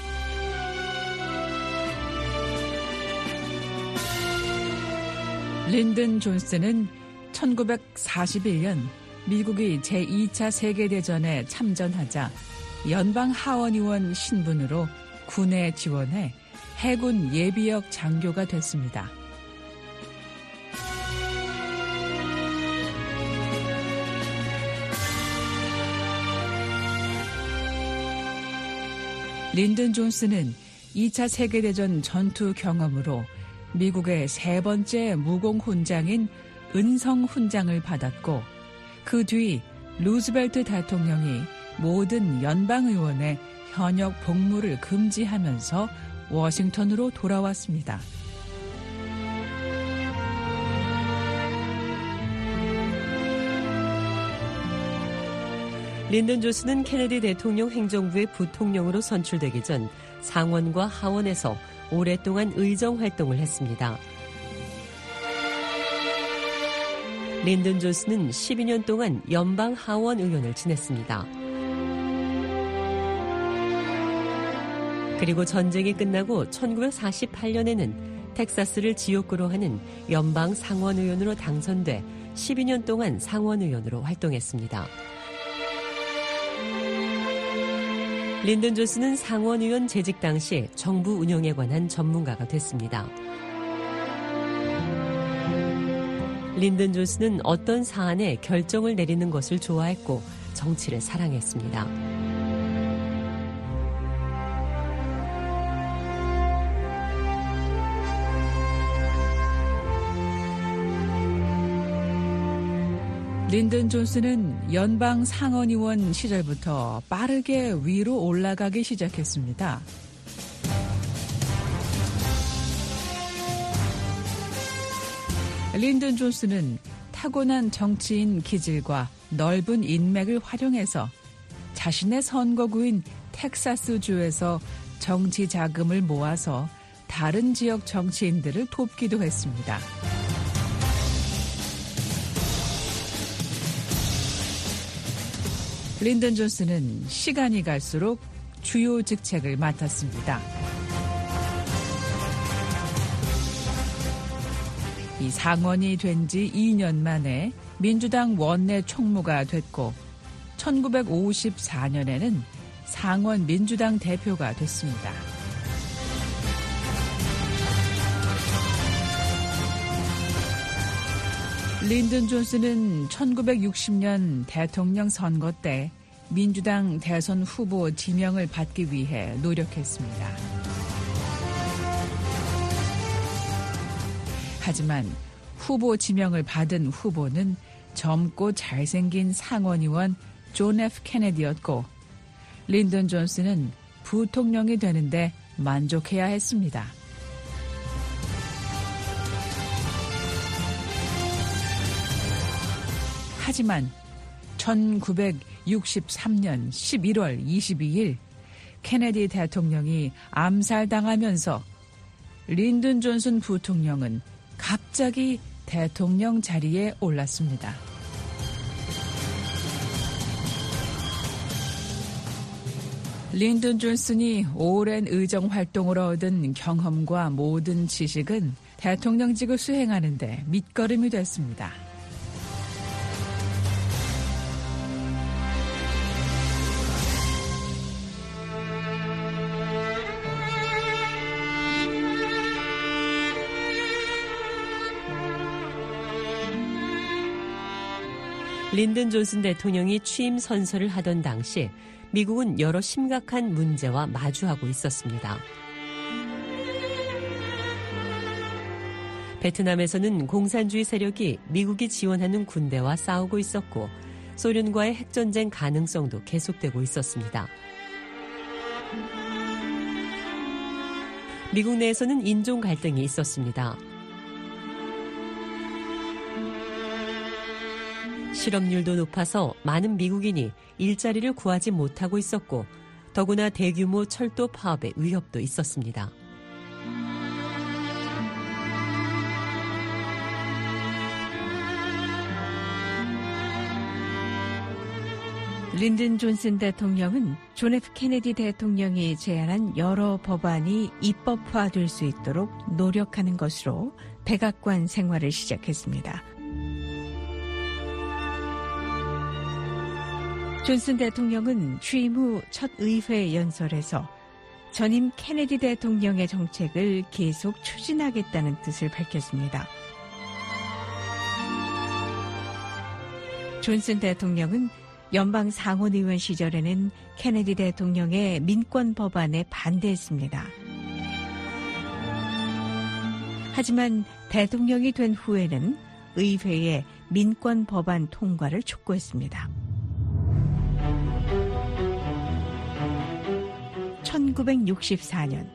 린든 존슨은 천구백사십일 년 미국이 제이 차 세계대전에 참전하자 연방 하원의원 신분으로 군에 지원해 해군 예비역 장교가 됐습니다. 린든 존슨은 이 차 세계대전 전투 경험으로 미국의 세 번째 무공훈장인 은성훈장을 받았고 그 뒤 루즈벨트 대통령이 모든 연방의원의 현역 복무를 금지하면서 워싱턴으로 돌아왔습니다. 린든 존슨은 케네디 대통령 행정부의 부통령으로 선출되기 전 상원과 하원에서 오랫동안 의정 활동을 했습니다. 린든 존슨은 십이 년 동안 연방 하원 의원을 지냈습니다. 그리고 전쟁이 끝나고 천구백사십팔 년에는 텍사스를 지역구로 하는 연방 상원의원으로 당선돼 십이 년 동안 상원의원으로 활동했습니다. 린든 존슨은 상원의원 재직 당시 정부 운영에 관한 전문가가 됐습니다. 린든 존슨은 어떤 사안에 결정을 내리는 것을 좋아했고 정치를 사랑했습니다. 린든 존슨은 연방 상원의원 시절부터 빠르게 위로 올라가기 시작했습니다. 린든 존슨은 타고난 정치인 기질과 넓은 인맥을 활용해서 자신의 선거구인 텍사스주에서 정치 자금을 모아서 다른 지역 정치인들을 돕기도 했습니다. 린든 존슨은 시간이 갈수록 주요 직책을 맡았습니다. 이 상원이 된 지 이 년 만에 민주당 원내 총무가 됐고 천구백오십사 년에는 상원 민주당 대표가 됐습니다. 린든 존슨은 천구백육십 년 대통령 선거 때 민주당 대선 후보 지명을 받기 위해 노력했습니다. 하지만 후보 지명을 받은 후보는 젊고 잘생긴 상원의원 존 에프 케네디였고 린든 존슨은 부통령이 되는데 만족해야 했습니다. 하지만 천구백육십삼 년 십일월 이십이일 케네디 대통령이 암살당하면서 린든 존슨 부통령은 갑자기 대통령 자리에 올랐습니다. 린든 존슨이 오랜 의정 활동으로 얻은 경험과 모든 지식은 대통령직을 수행하는 데 밑거름이 됐습니다. 린든 존슨 대통령이 취임 선서를 하던 당시 미국은 여러 심각한 문제와 마주하고 있었습니다. 베트남에서는 공산주의 세력이 미국이 지원하는 군대와 싸우고 있었고 소련과의 핵전쟁 가능성도 계속되고 있었습니다. 미국 내에서는 인종 갈등이 있었습니다. 실업률도 높아서 많은 미국인이 일자리를 구하지 못하고 있었고 더구나 대규모 철도 파업의 위협도 있었습니다. 린든 존슨 대통령은 존 에프 케네디 대통령이 제안한 여러 법안이 입법화될 수 있도록 노력하는 것으로 백악관 생활을 시작했습니다. 존슨 대통령은 취임 후 첫 의회 연설에서 전임 케네디 대통령의 정책을 계속 추진하겠다는 뜻을 밝혔습니다. 존슨 대통령은 연방 상원의원 시절에는 케네디 대통령의 민권 법안에 반대했습니다. 하지만 대통령이 된 후에는 의회에 민권 법안 통과를 촉구했습니다. 천구백육십사 년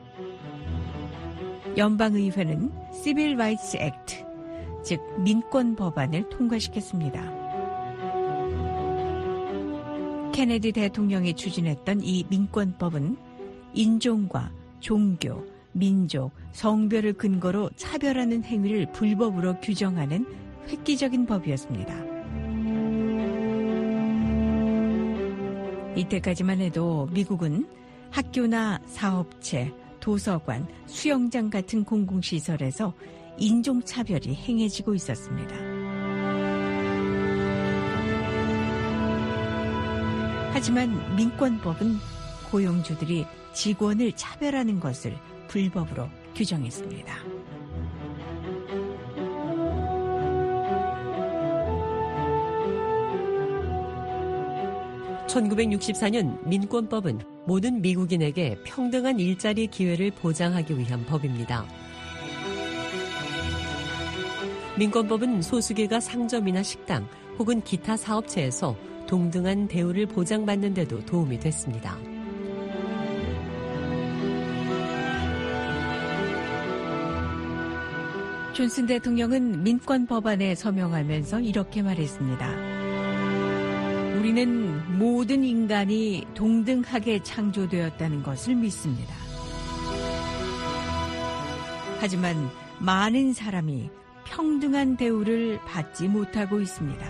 연방의회는 Civil Rights Act, 즉 민권 법안을 통과시켰습니다. 케네디 대통령이 추진했던 이 민권법은 인종과 종교, 민족, 성별을 근거로 차별하는 행위를 불법으로 규정하는 획기적인 법이었습니다. 이때까지만 해도 미국은 학교나 사업체, 도서관, 수영장 같은 공공시설에서 인종차별이 행해지고 있었습니다. 하지만 민권법은 고용주들이 직원을 차별하는 것을 불법으로 규정했습니다. 천구백육십사 년 민권법은 모든 미국인에게 평등한 일자리 기회를 보장하기 위한 법입니다. 민권법은 소수계가 상점이나 식당 혹은 기타 사업체에서 동등한 대우를 보장받는 데도 도움이 됐습니다. 존슨 대통령은 민권 법안에 서명하면서 이렇게 말했습니다. 우리는 모든 인간이 동등하게 창조되었다는 것을 믿습니다. 하지만 많은 사람이 평등한 대우를 받지 못하고 있습니다.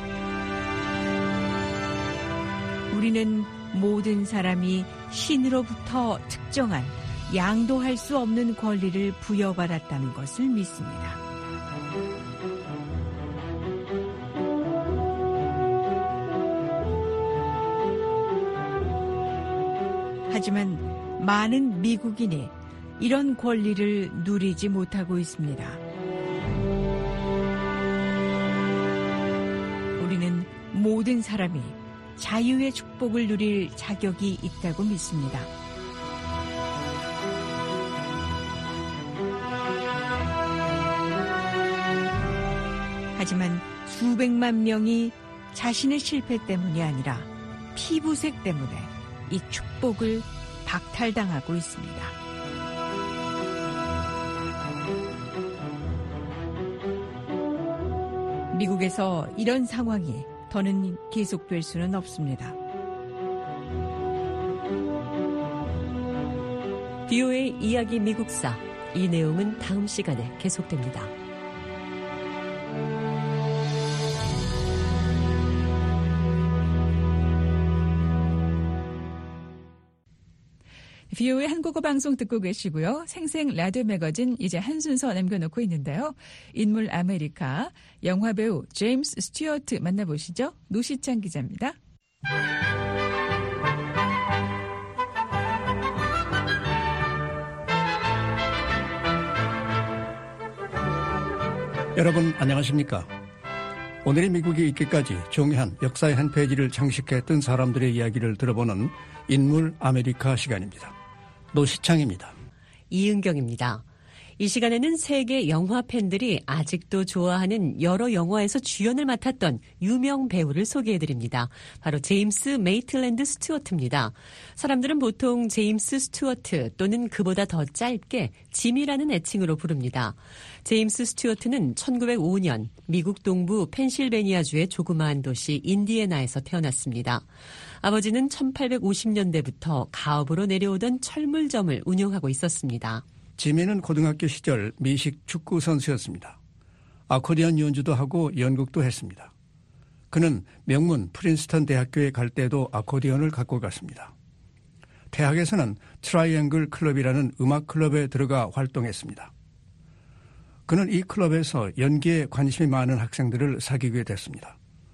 우리는 모든 사람이 신으로부터 특정한 양도할 수 없는 권리를 부여받았다는 것을 믿습니다. 하지만 많은 미국인이 이런 권리를 누리지 못하고 있습니다. 우리는 모든 사람이 자유의 축복을 누릴 자격이 있다고 믿습니다. 하지만 수백만 명이 자신의 실패 때문이 아니라 피부색 때문에 이 축복을 박탈당하고 있습니다. 미국에서 이런 상황이 더는 계속될 수는 없습니다. 비오에이 이야기 미국사, 이 내용은 다음 시간에 계속됩니다. 비오에이 한국어 방송 듣고 계시고요. 생생 라디오 매거진 이제 한 순서 남겨놓고 있는데요. 인물 아메리카, 영화배우 제임스 스튜어트 만나보시죠. 노시찬 기자입니다. 여러분 안녕하십니까? 오늘의 미국이 있기까지 중요한 역사의 한 페이지를 장식했던 사람들의 이야기를 들어보는 인물 아메리카 시간입니다. 노시창입니다. 이은경입니다. 이 시간에는 세계 영화 팬들이 아직도 좋아하는 여러 영화에서 주연을 맡았던 유명 배우를 소개해드립니다. 바로 제임스 메이틀랜드 스튜어트입니다. 사람들은 보통 제임스 스튜어트 또는 그보다 더 짧게 짐이라는 애칭으로 부릅니다. 제임스 스튜어트는 천구백오 년 미국 동부 펜실베니아주의 조그마한 도시 인디애나에서 태어났습니다. 아버지는 천팔백오십 년대부터 가업으로 내려오던 철물점을 운영하고 있었습니다. 지미는 고등학교 시절 미식 축구 선수였습니다. 아코디언 연주도 하고 연극도 했습니다. 그는 명문 프린스턴 대학교에 갈 때도 아코디언을 갖고 갔습니다. 대학에서는 트라이앵글 클럽이라는 음악 클럽에 들어가 활동했습니다. 그는 이 클럽에서 연기에 관심이 많은 학생들을 사귀게 됐습니다.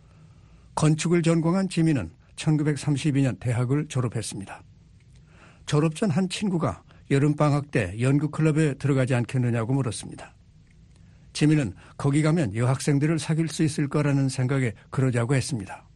건축을 전공한 지미는 천구백삼십이 년 대학을 졸업했습니다. 졸업 전 한 친구가 여름방학 때 연극클럽에 들어가지 않겠느냐고 물었습니다. 지미는 거기 가면 여학생들을 사귈 수 있을 거라는 생각에 그러자고 했습니다.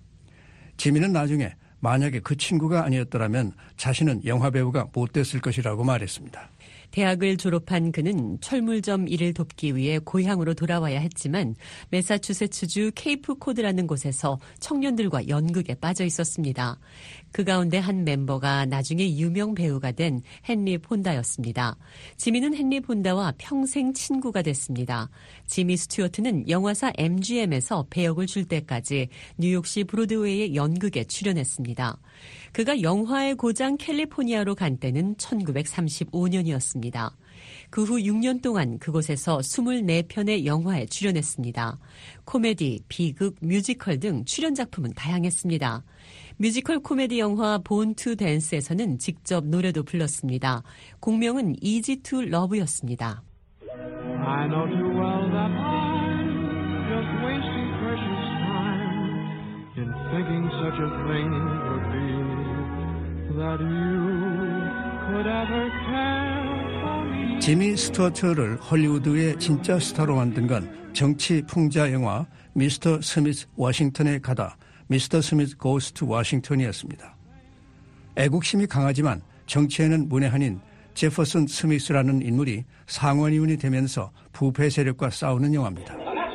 지미는 나중에 만약에 그 친구가 아니었더라면 자신은 영화배우가 못 됐을 것이라고 말했습니다. 대학을 졸업한 그는 철물점 일을 돕기 위해 고향으로 돌아와야 했지만 매사추세츠주 케이프 코드라는 곳에서 청년들과 연극에 빠져 있었습니다. 그 가운데 한 멤버가 나중에 유명 배우가 된 헨리 폰다였습니다. 지미는 헨리 폰다와 평생 친구가 됐습니다. 지미 스튜어트는 영화사 엠지엠에서 배역을 줄 때까지 뉴욕시 브로드웨이의 연극에 출연했습니다. 그가 영화의 고장 캘리포니아로 간 때는 천구백삼십오 년이었습니다. 그 후 육 년 동안 그곳에서 이십사 편의 영화에 출연했습니다. 코미디, 비극, 뮤지컬 등 출연 작품은 다양했습니다. 뮤지컬 코미디 영화 본 투 댄스에서는 직접 노래도 불렀습니다. 공명은 이지 투 러브였습니다. I know too well that I'm just wasting precious time in thinking such a thing could be that you could ever care for me. 지미 스튜어트를 헐리우드의 진짜 스타로 만든 건 정치 풍자 영화 미스터 스미스 워싱턴에 가다 미스터 스미스 고스 투 워싱턴이었습니다. 애국심이 강하지만 정치에는 문외한인 제퍼슨 스미스라는 인물이 상원의원이 되면서 부패 세력과 싸우는 영화입니다.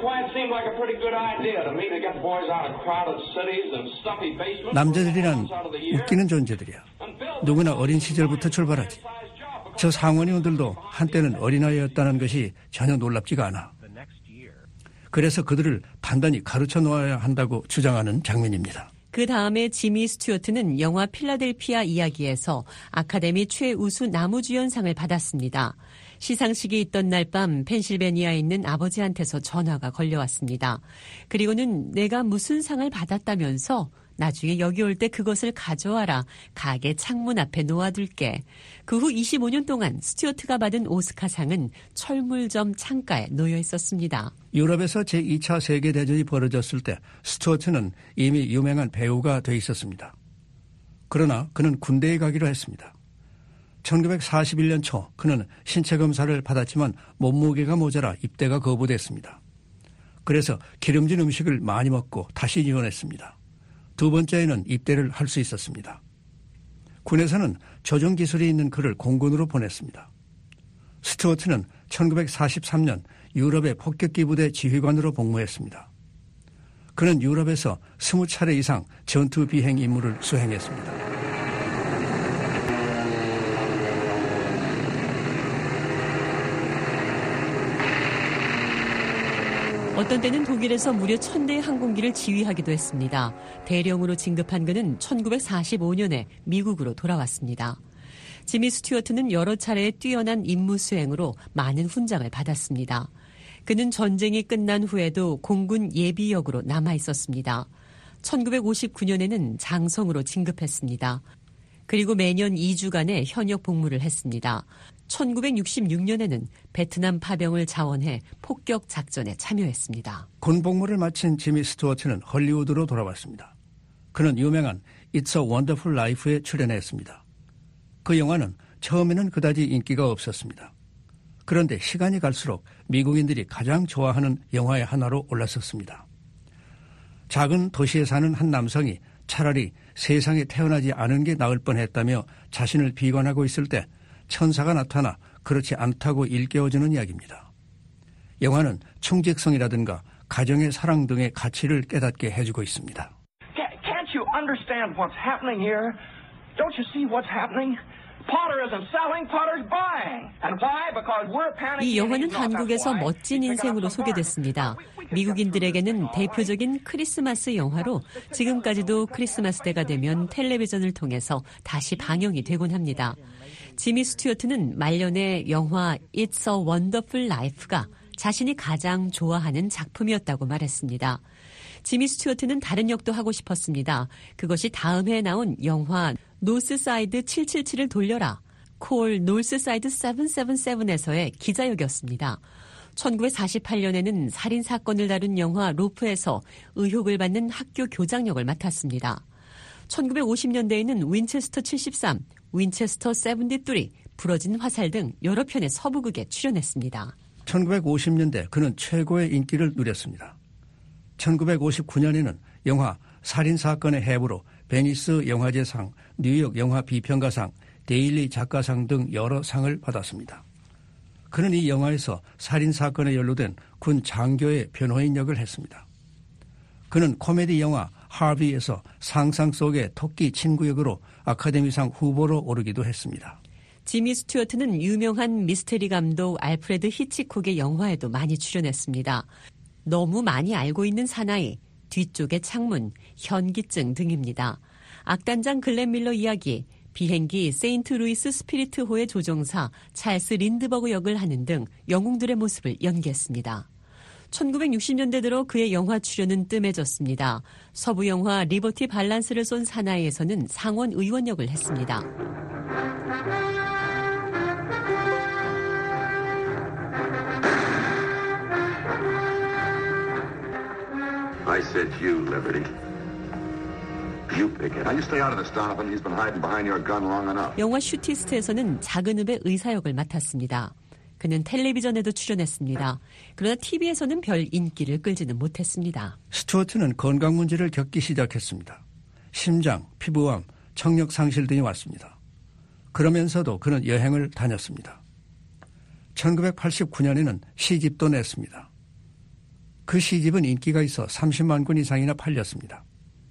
남자들이란 웃기는 존재들이야. 누구나 어린 시절부터 출발하지. 저 상원의원들도 한때는 어린아이였다는 것이 전혀 놀랍지가 않아. 그래서 그들을 단단히 가르쳐 놓아야 한다고 주장하는 장면입니다. 그 다음에 지미 스튜어트는 영화 필라델피아 이야기에서 아카데미 최우수 남우주연상을 받았습니다. 시상식이 있던 날 밤 펜실베니아에 있는 아버지한테서 전화가 걸려왔습니다. 그리고는 내가 무슨 상을 받았다면서 나중에 여기 올 때 그것을 가져와라. 가게 창문 앞에 놓아둘게. 그 후 이십오 년 동안 스튜어트가 받은 오스카상은 철물점 창가에 놓여 있었습니다. 유럽에서 제이 차 세계대전이 벌어졌을 때 스튜어트는 이미 유명한 배우가 돼 있었습니다. 그러나 그는 군대에 가기로 했습니다. 천구백사십일 년 초 그는 신체 검사를 받았지만 몸무게가 모자라 입대가 거부됐습니다. 그래서 기름진 음식을 많이 먹고 다시 입원했습니다. 두 번째에는 입대를 할 수 있었습니다. 군에서는 조종 기술이 있는 그를 공군으로 보냈습니다. 스튜어트는 천구백사십삼 년 유럽의 폭격기 부대 지휘관으로 복무했습니다. 그는 유럽에서 스무 차례 이상 전투 비행 임무를 수행했습니다. 어떤 때는 독일에서 무려 천 대의 항공기를 지휘하기도 했습니다. 대령으로 진급한 그는 천구백사십오 년에 미국으로 돌아왔습니다. 지미 스튜어트는 여러 차례의 뛰어난 임무 수행으로 많은 훈장을 받았습니다. 그는 전쟁이 끝난 후에도 공군 예비역으로 남아 있었습니다. 천구백오십구 년에는 장성으로 진급했습니다. 그리고 매년 이 주간의 현역 복무를 했습니다. 천구백육십육 년에는 베트남 파병을 자원해 폭격 작전에 참여했습니다. 군 복무를 마친 지미 스튜어트는 헐리우드로 돌아왔습니다. 그는 유명한 It's a Wonderful Life에 출연했습니다. 그 영화는 처음에는 그다지 인기가 없었습니다. 그런데 시간이 갈수록 미국인들이 가장 좋아하는 영화의 하나로 올랐었습니다. 작은 도시에 사는 한 남성이 차라리 세상에 태어나지 않은 게 나을 뻔했다며 자신을 비관하고 있을 때 천사가 나타나 그렇지 않다고 일깨워주는 이야기입니다. 영화는 충직성이라든가 가정의 사랑 등의 가치를 깨닫게 해주고 있습니다. Can't you understand what's happening here? Don't you see what's happening? Potter isn't selling, Potter's buying. And why? Because we're panicking. 이 영화는 한국에서 멋진 인생으로 소개됐습니다. 미국인들에게는 대표적인 크리스마스 영화로 지금까지도 크리스마스 때가 되면 텔레비전을 통해서 다시 방영이 되곤 합니다. 지미 스튜어트는 말년에 영화 It's a Wonderful Life가 자신이 가장 좋아하는 작품이었다고 말했습니다. 지미 스튜어트는 다른 역도 하고 싶었습니다. 그것이 다음 해에 나온 영화 노스사이드 칠칠칠을 돌려라, 콜 노스사이드 칠칠칠에서의 기자역이었습니다. 천구백사십팔 년에는 살인사건을 다룬 영화 로프에서 의혹을 받는 학교 교장 역을 맡았습니다. 천구백오십 년대에는 윈체스터 칠십삼, 윈체스터 칠십삼, 부러진 화살 등 여러 편의 서부극에 출연했습니다. 천구백오십 년대 그는 최고의 인기를 누렸습니다. 천구백오십구 년에는 영화 살인사건의 해부로 베니스 영화제상, 뉴욕 영화 비평가상, 데일리 작가상 등 여러 상을 받았습니다. 그는 이 영화에서 살인사건에 연루된 군 장교의 변호인 역을 했습니다. 그는 코미디 영화 하비에서 상상 속의 토끼 친구 역으로 아카데미상 후보로 오르기도 했습니다. 지미 스튜어트는 유명한 미스테리 감독 알프레드 히치콕의 영화에도 많이 출연했습니다. 너무 많이 알고 있는 사나이, 뒤쪽의 창문, 현기증 등입니다. 악단장 글렌 밀러 이야기, 비행기 세인트루이스 스피리트호의 조종사 찰스 린드버그 역을 하는 등 영웅들의 모습을 연기했습니다. 천구백육십 년대 들어 그의 영화 출연은 뜸해졌습니다. 서부 영화 리버티 발란스를 쏜 사나이에서는 상원 의원 역을 했습니다. I said you, Liberty. You pick it. Now you stay out of this, Donovan. He's been hiding behind your gun long enough. 영화 슈티스트에서는 작은 읍의 의사 역을 맡았습니다. 그는 텔레비전에도 출연했습니다. 그러나 티비에서는 별 인기를 끌지는 못했습니다. 스튜어트는 건강 문제를 겪기 시작했습니다. 심장, 피부암, 청력 상실 등이 왔습니다. 그러면서도 그는 여행을 다녔습니다. 천구백팔십구 년에는 시집도 냈습니다. 그 시집은 인기가 있어 삼십만 권 이상이나 팔렸습니다.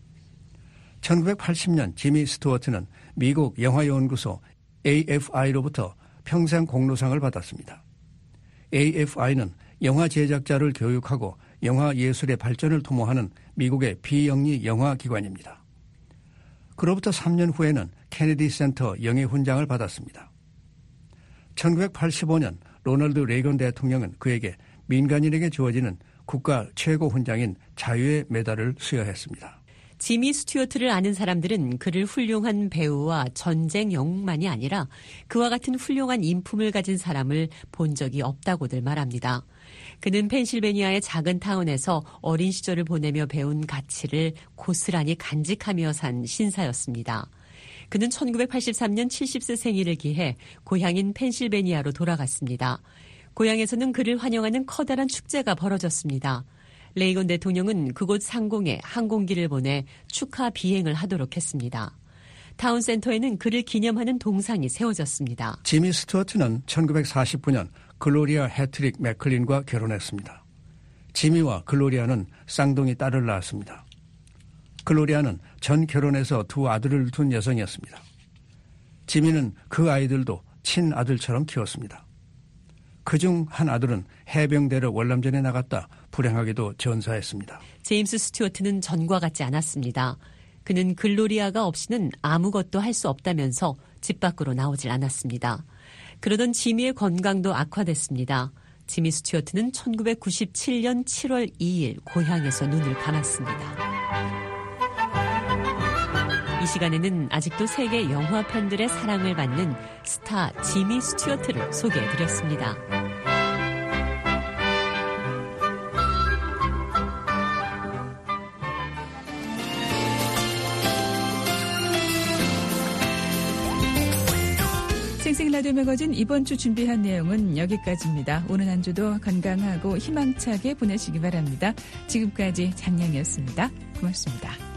천구백팔십 년 지미 스튜어트는 미국 영화연구소 에이에프아이로부터 평생 공로상을 받았습니다. 에이에프아이는 영화 제작자를 교육하고 영화 예술의 발전을 도모하는 미국의 비영리 영화 기관입니다. 그로부터 삼 년 후에는 케네디 센터 영예훈장을 받았습니다. 천구백팔십오 년 로널드 레이건 대통령은 그에게 민간인에게 주어지는 국가 최고 훈장인 자유의 메달을 수여했습니다. 지미 스튜어트를 아는 사람들은 그를 훌륭한 배우와 전쟁 영웅만이 아니라 그와 같은 훌륭한 인품을 가진 사람을 본 적이 없다고들 말합니다. 그는 펜실베니아의 작은 타운에서 어린 시절을 보내며 배운 가치를 고스란히 간직하며 산 신사였습니다. 그는 천구백팔십삼 년 칠십 세 생일을 기해 고향인 펜실베니아로 돌아갔습니다. 고향에서는 그를 환영하는 커다란 축제가 벌어졌습니다. 레이건 대통령은 그곳 상공에 항공기를 보내 축하 비행을 하도록 했습니다. 타운센터에는 그를 기념하는 동상이 세워졌습니다. 지미 스튜어트는 천구백사십구 년 글로리아 해트릭 맥클린과 결혼했습니다. 지미와 글로리아는 쌍둥이 딸을 낳았습니다. 글로리아는 전 결혼해서 두 아들을 둔 여성이었습니다. 지미는 그 아이들도 친아들처럼 키웠습니다. 그중 한 아들은 해병대로 월남전에 나갔다 불행하게도 전사했습니다. 제임스 스튜어트는 전과 같지 않았습니다. 그는 글로리아가 없이는 아무것도 할 수 없다면서 집 밖으로 나오질 않았습니다. 그러던 지미의 건강도 악화됐습니다. 지미 스튜어트는 천구백구십칠 년 칠월 이일 고향에서 눈을 감았습니다. 이 시간에는 아직도 세계 영화 팬들의 사랑을 받는 스타 지미 스튜어트를 소개해드렸습니다. 생생 라디오 매거진 이번 주 준비한 내용은 여기까지입니다. 오늘 한 주도 건강하고 희망차게 보내시기 바랍니다. 지금까지 장량이었습니다. 고맙습니다.